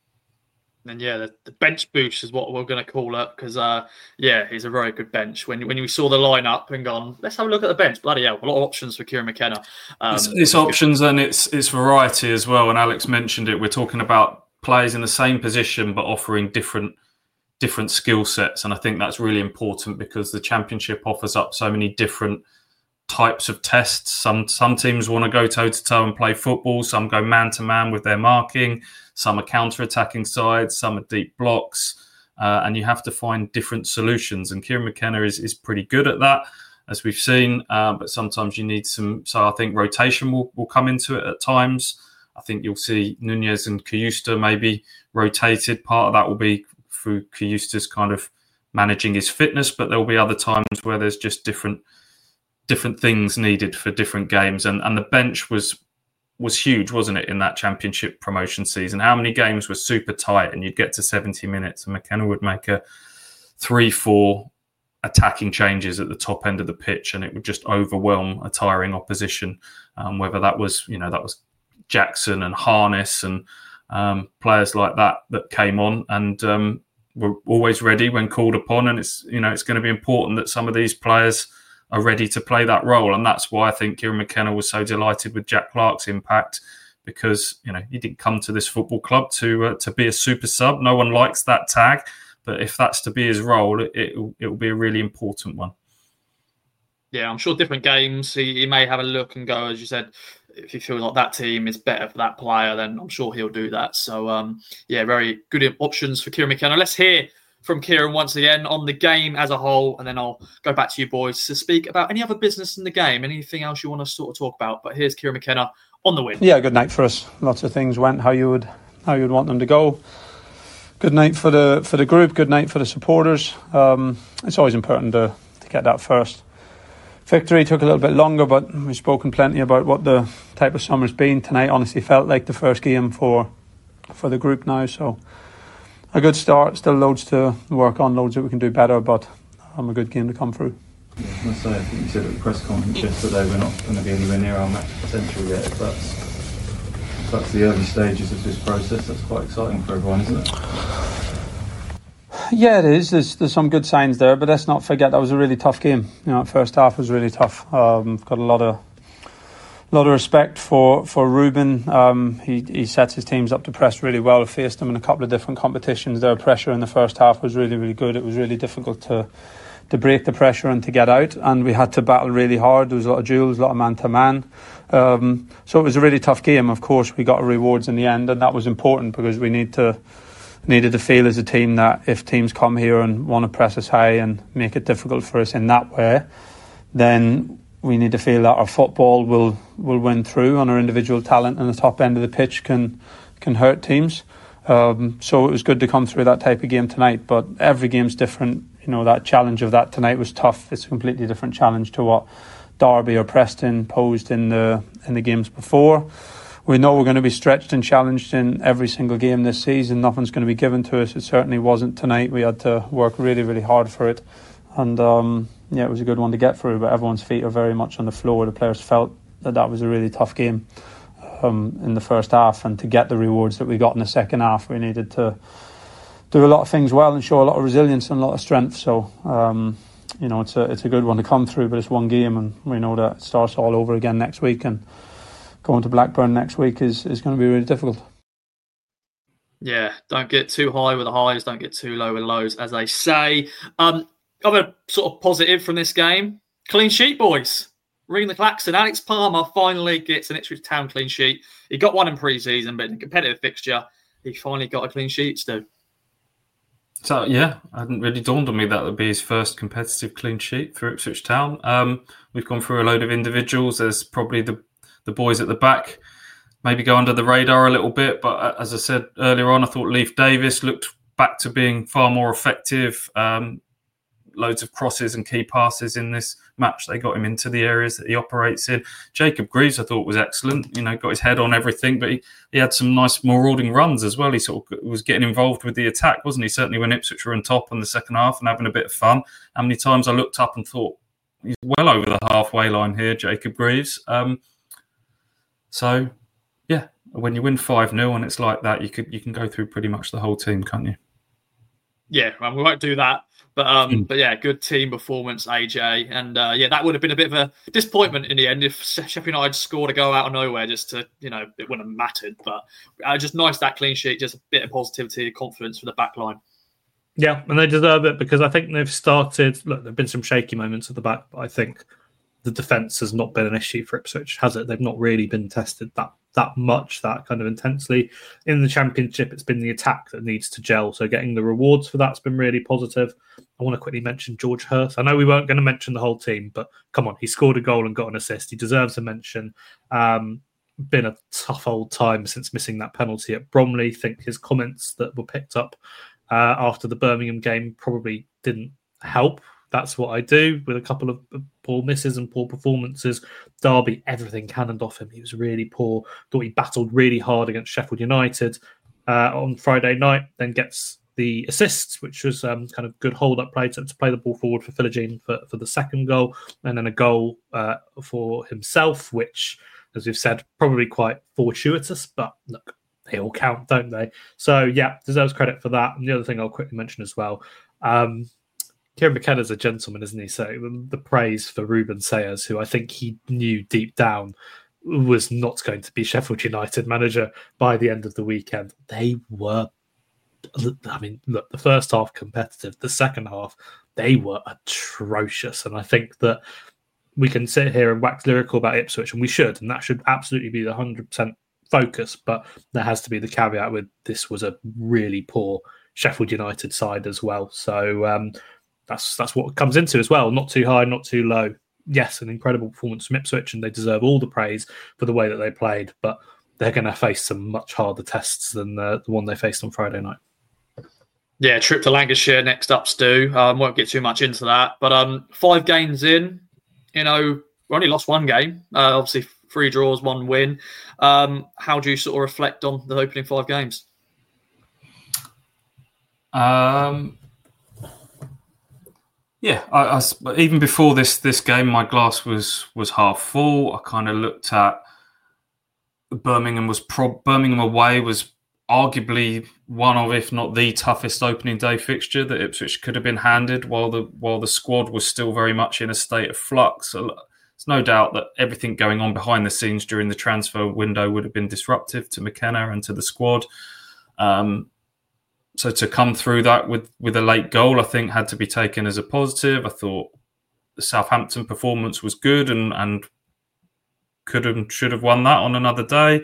And the bench boost is what we're going to call it, because he's a very good bench. When we saw the lineup and gone, let's have a look at the bench. Bloody hell, a lot of options for Kieran McKenna. It's options and it's variety as well. And Alex mentioned it. We're talking about players in the same position but offering different skill sets, and I think that's really important because the Championship offers up so many different types of tests. Some teams want to go toe-to-toe and play football. Some go man-to-man with their marking. Some are counter-attacking sides. Some are deep blocks. And you have to find different solutions. And Kieran McKenna is pretty good at that, as we've seen. But sometimes you need some... So I think rotation will come into it at times. I think you'll see Nunez and Kayusta maybe rotated. Part of that will be through Kayusta's kind of managing his fitness, but there will be other times where there's just different things needed for different games. And the bench was huge, wasn't it, in that Championship promotion season? How many games were super tight and you'd get to 70 minutes and McKenna would make a 3-4 attacking changes at the top end of the pitch and it would just overwhelm a tiring opposition. Whether that was Jackson and Harness and players like that came on and were always ready when called upon. And it's going to be important that some of these players are ready to play that role. And that's why I think Kieran McKenna was so delighted with Jack Clarke's impact, because, he didn't come to this football club to be a super sub. No one likes that tag, but if that's to be his role, it will be a really important one. Yeah, I'm sure different games, he may have a look and go, as you said, if he feels like that team is better for that player, then I'm sure he'll do that. So, very good options for Kieran McKenna. Let's hear from Kieran once again on the game as a whole, and then I'll go back to you boys to speak about any other business in the game, anything else you want to sort of talk about. But here's Kieran McKenna on the win. Yeah, good night for us. Lots of things went how you would want them to go. Good night for the group. Good night for the supporters. It's always important to get that first victory. Took a little bit longer, but we've spoken plenty about what the type of summer's been. Tonight honestly felt like the first game for the group now, so a good start. Still loads to work on, loads that we can do better, but a good game to come through. Yeah, I was going to say, I think you said at the press conference yesterday we're not going to be anywhere near our match potential yet. If that's the early stages of this process, that's quite exciting for everyone, isn't it? Yeah, it is. There's some good signs there, but let's not forget that was a really tough game. First half was really tough. Got a lot of respect for Ruben. He sets his teams up to press really well. Faced them in a couple of different competitions. Their pressure in the first half was really, really good. It was really difficult to break the pressure and to get out, and we had to battle really hard. There was a lot of duels, a lot of man-to-man. So it was a really tough game. Of course, we got rewards in the end, and that was important because we needed to feel as a team that if teams come here and want to press us high and make it difficult for us in that way, then we need to feel that our football will win through, and our individual talent in the top end of the pitch can hurt teams. So it was good to come through that type of game tonight, but every game's different. That challenge of that tonight was tough. It's a completely different challenge to what Derby or Preston posed in the games before. We know we're going to be stretched and challenged in every single game this season. Nothing's going to be given to us. It certainly wasn't tonight. We had to work really, really hard for it. And it was a good one to get through, but everyone's feet are very much on the floor. The players felt that was a really tough game in the first half, and to get the rewards that we got in the second half, we needed to do a lot of things well and show a lot of resilience and a lot of strength. So it's a good one to come through, but it's one game, and we know that it starts all over again next week, and going to Blackburn next week is going to be really difficult. Yeah, don't get too high with the highs, don't get too low with the lows, as they say. Other sort of positive from this game, clean sheet, boys. Ring the klaxon. Alex Palmer finally gets an Ipswich Town clean sheet. He got one in pre-season, but in a competitive fixture, he finally got a clean sheet, Stu. So, yeah, it hadn't really dawned on me that would be his first competitive clean sheet for Ipswich Town. We've gone through a load of individuals. There's probably the boys at the back maybe go under the radar a little bit. But as I said earlier on, I thought Leif Davis looked back to being far more effective. Loads of crosses and key passes in this match. They got him into the areas that he operates in. Jacob Greaves, I thought, was excellent. Got his head on everything, but he had some nice marauding runs as well. He sort of was getting involved with the attack, wasn't he? Certainly when Ipswich were on top in the second half and having a bit of fun. How many times I looked up and thought, he's well over the halfway line here, Jacob Greaves. So, yeah, when you win 5-0 and it's like that, you can go through pretty much the whole team, can't you? Yeah, well, we won't do that. But yeah, good team performance, AJ. And that would have been a bit of a disappointment in the end if Sheffield United scored a goal out of nowhere just to, it wouldn't have mattered. But just nice that clean sheet, just a bit of positivity, confidence for the back line. Yeah, and they deserve it because I think they've started. Look, there have been some shaky moments at the back, but I think the defence has not been an issue for Ipswich, has it? They've not really been tested that much, that kind of intensely. In the Championship, it's been the attack that needs to gel. So getting the rewards for that's been really positive. I want to quickly mention George Hurst. I know we weren't going to mention the whole team, but come on, he scored a goal and got an assist. He deserves a mention. Been a tough old time since missing that penalty at Bromley. I think his comments that were picked up after the Birmingham game probably didn't help. That's what I do with a couple of poor misses and poor performances. Derby, everything cannoned off him. He was really poor. Thought he battled really hard against Sheffield United on Friday night, then gets the assist, which was kind of good hold-up play to play the ball forward for Philogene for the second goal, and then a goal for himself, which, as we've said, probably quite fortuitous, but look, they all count, don't they? So, yeah, deserves credit for that. And the other thing I'll quickly mention as well, Kieran McKenna's a gentleman, isn't he? So the praise for Ruben Sayers, who I think he knew deep down was not going to be Sheffield United manager by the end of the weekend. They were, I mean, look, the first half competitive, the second half, they were atrocious. And I think that we can sit here and wax lyrical about Ipswich, and we should, and that should absolutely be the 100% focus. But there has to be the caveat with this was a really poor Sheffield United side as well. So that's what it comes into as well. Not too high, not too low. Yes, an incredible performance from Ipswich, and they deserve all the praise for the way that they played. But they're going to face some much harder tests than the one they faced on Friday night. Yeah, trip to Lancashire next up, Stu. Won't get too much into that. But 5 games in, we only lost 1 game. Obviously, 3 draws, 1 win. How do you sort of reflect on the opening 5 games? Yeah, I even before this game, my glass was half full. I kind of looked at Birmingham away was arguably one of, if not the toughest opening day fixture that Ipswich could have been handed, while the squad was still very much in a state of flux. So there's no doubt that everything going on behind the scenes during the transfer window would have been disruptive to McKenna and to the squad. So to come through that with a late goal, I think had to be taken as a positive. I thought the Southampton performance was good and should have won that on another day.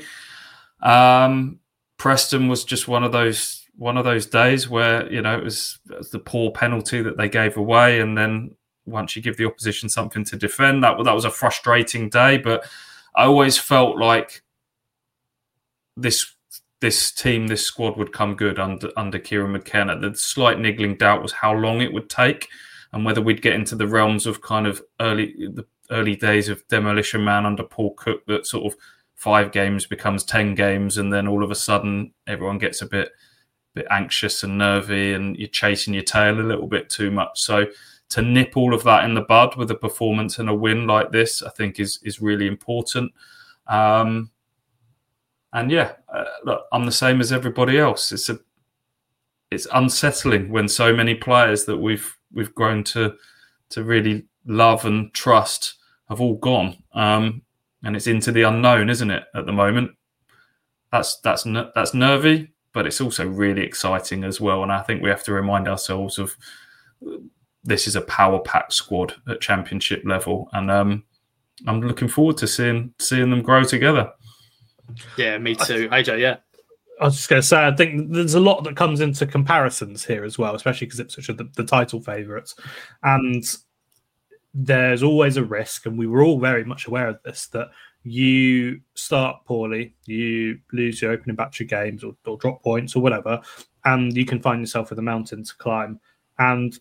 Preston was just one of those days where it was the poor penalty that they gave away, and then once you give the opposition something to defend, that was a frustrating day. But I always felt like this squad would come good under Kieran McKenna. The slight niggling doubt was how long it would take and whether we'd get into the realms of kind of the early days of Demolition Man under Paul Cook, that sort of 5 games becomes 10 games, and then all of a sudden everyone gets a bit anxious and nervy and you're chasing your tail a little bit too much. So to nip all of that in the bud with a performance and a win like this, I think is really important. And yeah, look, I'm the same as everybody else. It's unsettling when so many players that we've grown to really love and trust have all gone, and it's into the unknown, isn't it? At the moment, that's nervy, but it's also really exciting as well. And I think we have to remind ourselves of this is a power-packed squad at Championship level, and I'm looking forward to seeing them grow together. Yeah, me too, AJ. Yeah. I was just going to say, I think there's a lot that comes into comparisons here as well, especially because Ipswich are the title favourites. And there's always a risk, and we were all very much aware of this, that you start poorly, you lose your opening batch of games or drop points or whatever, and you can find yourself with a mountain to climb. And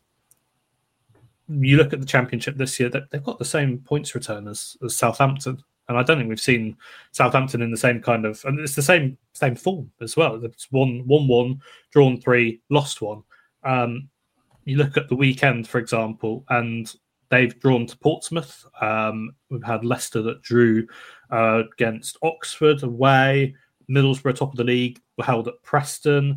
you look at the Championship this year, that they've got the same points return as Southampton. And I don't think we've seen Southampton in the same kind of, and it's the same form as well. It's 1-1, drawn 3, lost 1. You look at the weekend, for example, and they've drawn to Portsmouth. We've had Leicester that drew against Oxford away. Middlesbrough, top of the league, were held at Preston.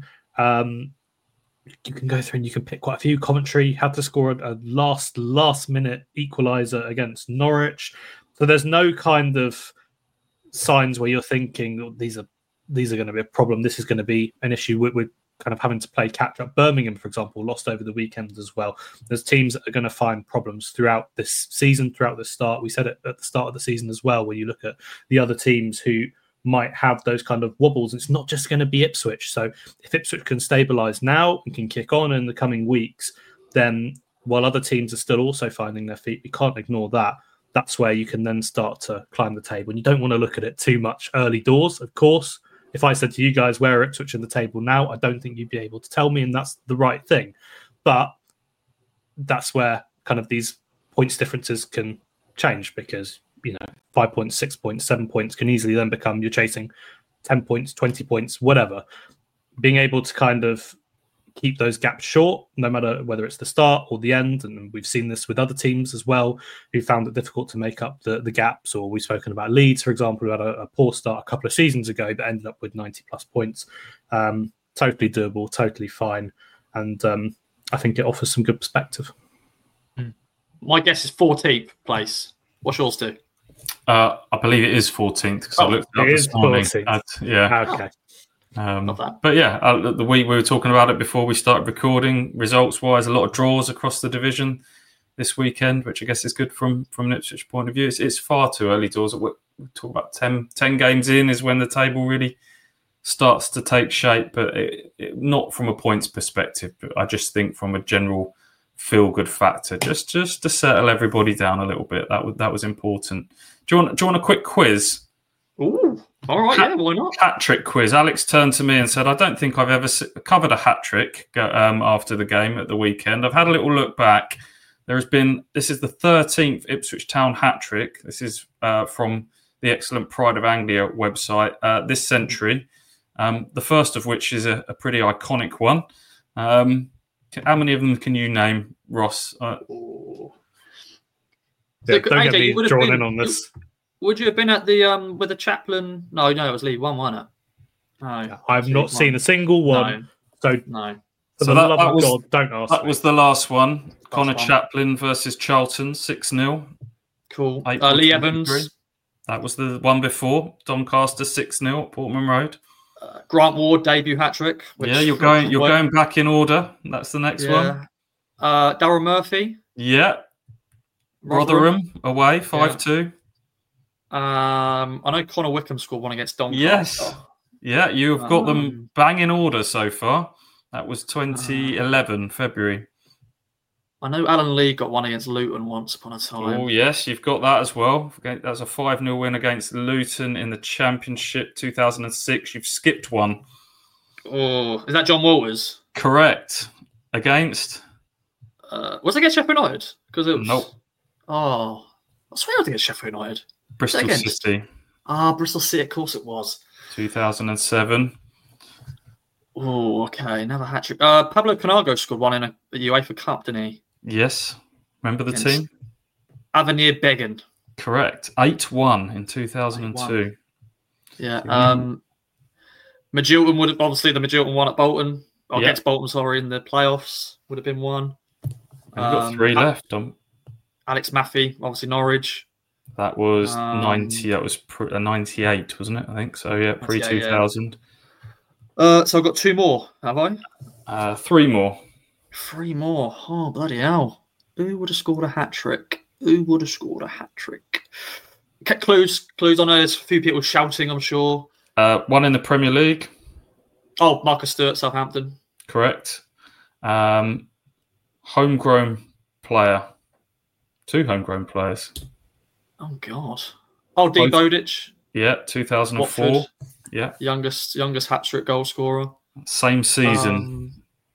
You can go through and you can pick quite a few. Coventry had to score a last minute equaliser against Norwich. So there's no kind of signs where you're thinking, oh, these are going to be a problem. This is going to be an issue. We're kind of having to play catch up. Birmingham, for example, lost over the weekend as well. There's teams that are going to find problems throughout this season, throughout the start. We said it at the start of the season as well, where you look at the other teams who might have those kind of wobbles. It's not just going to be Ipswich. So if Ipswich can stabilise now and can kick on in the coming weeks, then while other teams are still also finding their feet, we can't ignore that. That's where you can then start to climb the table. And you don't want to look at it too much early doors, of course. If I said to you guys, where are Ipswich in the table now, I don't think you'd be able to tell me, and that's the right thing. But that's where kind of these points differences can change, because, 5 points, 6 points, 7 points can easily then become you're chasing 10 points, 20 points, whatever. Being able to kind of keep those gaps short, no matter whether it's the start or the end. And we've seen this with other teams as well, who found it difficult to make up the gaps. Or we've spoken about Leeds, for example, who had a poor start a couple of seasons ago, but ended up with 90 plus points. Totally doable, totally fine. And I think it offers some good perspective. My guess is 14th place. What's yours, too? I believe it is 14th, because I looked it up this morning. Yeah. Okay. But yeah, the week we were talking about it before we started recording, results-wise, a lot of draws across the division this weekend, which I guess is good from an Ipswich point of view. It's far too early doors. We talk about 10 games in is when the table really starts to take shape, but not from a points perspective. But I just think from a general feel-good factor, just to settle everybody down a little bit. That was important. Do you want a quick quiz? Ooh. All right, yeah, why not? Hat trick quiz. Alex turned to me and said, I don't think I've ever covered a hat trick after the game at the weekend. I've had a little look back. This is the 13th Ipswich Town hat trick. This is from the excellent Pride of Anglia website this century. The first of which is a pretty iconic one. How many of them can you name, Ross? Don't get me drawn in on this. Would you have been at the with the chaplain? No, it was League One, wasn't it? No, I've not seen a single one. No. For the love of God, don't ask. That was the last one. Connor Chaplin versus Charlton, 6-0. Cool. Lee Evans. That was the one before. Doncaster 6-0 at Portman Road. Grant Ward debut hat trick. Yeah, you're going back in order. That's the next one. Darryl Murphy. Yeah. Rotherham away 5-2. I know Connor Wickham scored one against Doncaster. Yes. Yeah, you've got them bang in order so far. That was 2011, February. I know Alan Lee got one against Luton once upon a time. Oh, yes, you've got that as well. That was a 5-0 win against Luton in the Championship 2006. You've skipped one. Oh, is that John Walters? Correct. Against? Was it against Sheffield United? Because it was... Nope. Oh, I swear it was against Sheffield United. Bristol City. Bristol City, of course it was. 2007. Oh, okay. Another hat trick. Pablo Canago scored one in a UEFA Cup, didn't he? Yes. Remember the Against team? Avenir Beggen. Correct. 8-1 in 2002. Yeah. Magilton would have, obviously, the Magilton won at Bolton. Against Bolton, sorry, in the playoffs would have been one. We've got 3 left. Alex Maffey, obviously Norwich. That was 90. That was 98, wasn't it? I think so. Yeah, pre-2000. So I've got 2 more, have I? 3 more. 3 more. Oh, bloody hell. Who would have scored a hat-trick? Okay, clues. I know there's a few people shouting, I'm sure. 1 in the Premier League. Oh, Marcus Stewart, Southampton. Correct. Homegrown player. 2 homegrown players. Oh, God. Oh, Dean Bowditch. Yeah, 2004. Watford. Yeah. Youngest hat-trick goal scorer. Same season.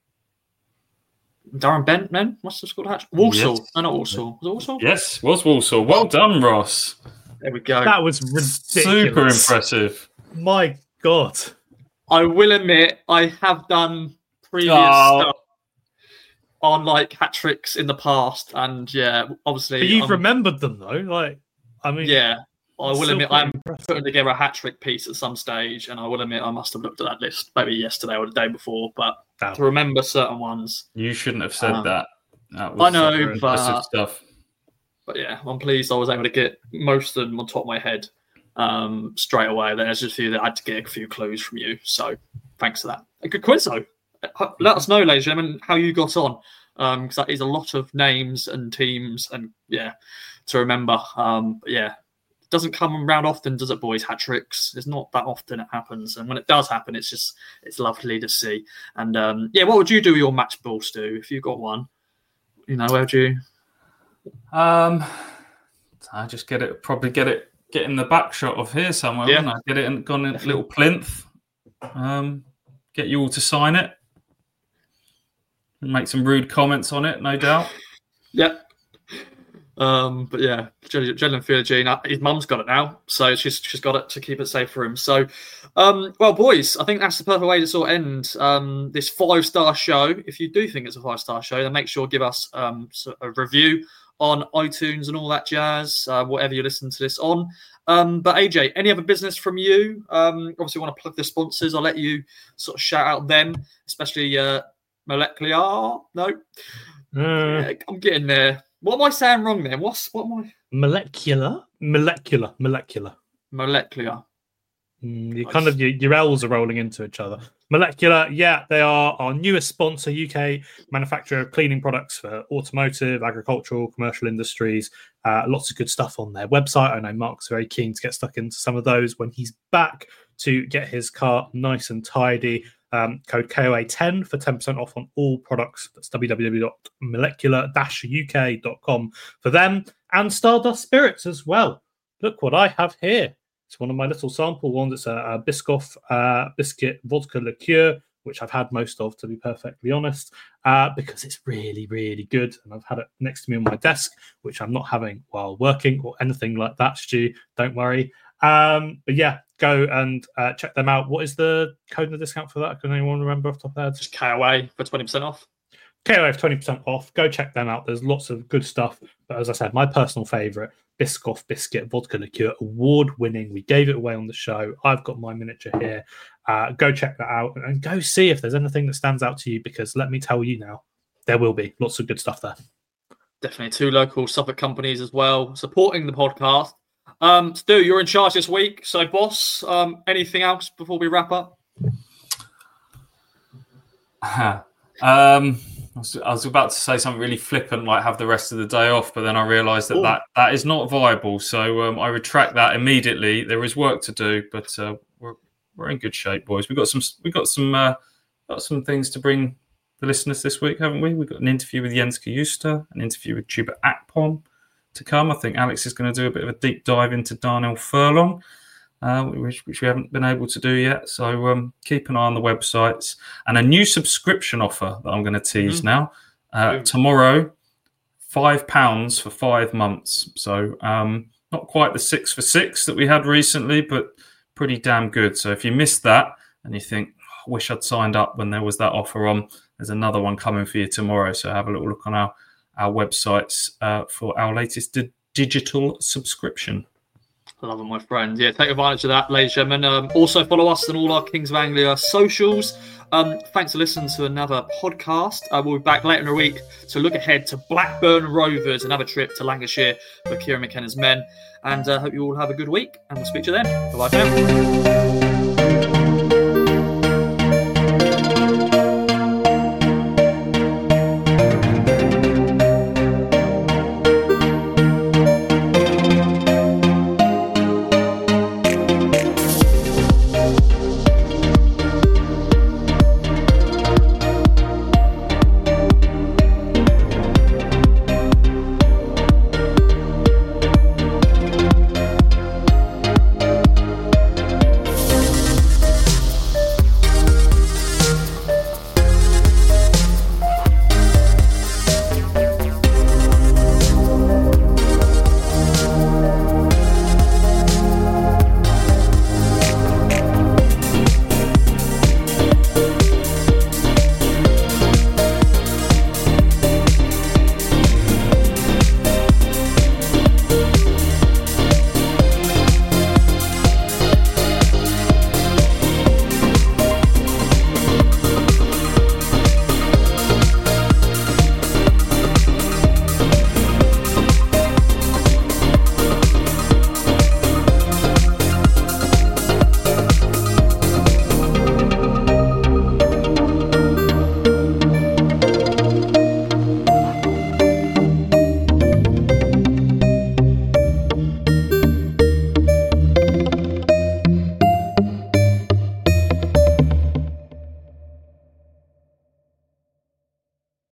Darren Bentman must have scored a hat-trick. Walsall. Yes. No, not Walsall. Was it Walsall? Yes, was Walsall. Well done, Ross. There we go. That was ridiculous. Super impressive. My God. I will admit, I have done previous stuff on like hat tricks in the past, and yeah, obviously. But you've remembered them though, I will admit I'm putting together a hat trick piece at some stage, and I will admit I must have looked at that list maybe yesterday or the day before, but to remember certain ones. You shouldn't have said that. That was I know, impressive stuff. But yeah, I'm pleased I was able to get most of them on top of my head straight away. There's just a few that I had to get a few clues from you, so thanks for that. A good quiz though. Let us know, ladies and gentlemen, how you got on, because that is a lot of names and teams, and yeah, to remember. But yeah, it doesn't come around often, does it, boys? Hat tricks. It's not that often it happens, and when it does happen, it's lovely to see. And yeah, what would you do with your match ball, Stu, if you got one? You know, where would you? I just get in the back shot of here somewhere. Yeah. Wouldn't I? Get it and gone in a little plinth. Get you all to sign it. Make some rude comments on it, no doubt. Yeah. But yeah, Jalen Philogene, his mum's got it now, so she's got it to keep it safe for him. So, well, boys, I think that's the perfect way to sort of end this 5-star show. If you do think it's a 5-star show, then make sure to give us a review on iTunes and all that jazz, whatever you listen to this on. But AJ, any other business from you? Obviously, want to plug the sponsors. I'll let you sort of shout out them, especially Molecular. No, yeah, I'm getting there. What am I saying wrong there? What am I? Molecular. Your L's are rolling into each other. Molecular, yeah, they are our newest sponsor, UK manufacturer of cleaning products for automotive, agricultural, commercial industries. Lots of good stuff on their website. I know Mark's very keen to get stuck into some of those when he's back to get his car nice and tidy. Code KOA10 for 10% off on all products. That's www.molecular-uk.com for them. And Stardust Spirits as well. Look what I have here. It's one of my little sample ones. It's a Biscoff biscuit vodka liqueur, which I've had most of, to be perfectly honest, because it's really, really good. And I've had it next to me on my desk, which I'm not having while working or anything like that, Stu. Don't worry. But yeah, go and check them out. What is the code and the discount for that? Can anyone remember off the top of their head? Just KOA for 20% off. KOA for 20% off. Go check them out. There's lots of good stuff. But as I said, my personal favourite, Biscoff Biscuit Vodka Liqueur, award-winning. We gave it away on the show. I've got my miniature here. Go check that out and go see if there's anything that stands out to you, because let me tell you now, there will be lots of good stuff there. Definitely 2 local Suffolk companies as well supporting the podcast. Stu, you're in charge this week. So, boss, anything else before we wrap up? I was about to say something really flippant, like have the rest of the day off, but then I realised that is not viable. So I retract that immediately. There is work to do, but we're in good shape, boys. We've got some things to bring the listeners this week, haven't we? We've got an interview with Jens Kajusta, an interview with Tuba Akpom to come. I think Alex is going to do a bit of a deep dive into Darnell Furlong, which we haven't been able to do yet. So keep an eye on the websites. And a new subscription offer that I'm going to tease now. Tomorrow, £5 for 5 months. So not quite the 6 for 6 that we had recently, but pretty damn good. So if you missed that and you think, I wish I'd signed up when there was that offer on, there's another one coming for you tomorrow. So have a little look on our our websites for our latest digital subscription. I love it, my friend. Yeah, take advantage of that, ladies and gentlemen. Also follow us on all our Kings of Anglia socials. Thanks for listening to another podcast. We'll be back later in the week to look ahead to Blackburn Rovers, another trip to Lancashire for Kieran McKenna's men. And hope you all have a good week, and we'll speak to you then. Bye-bye for now.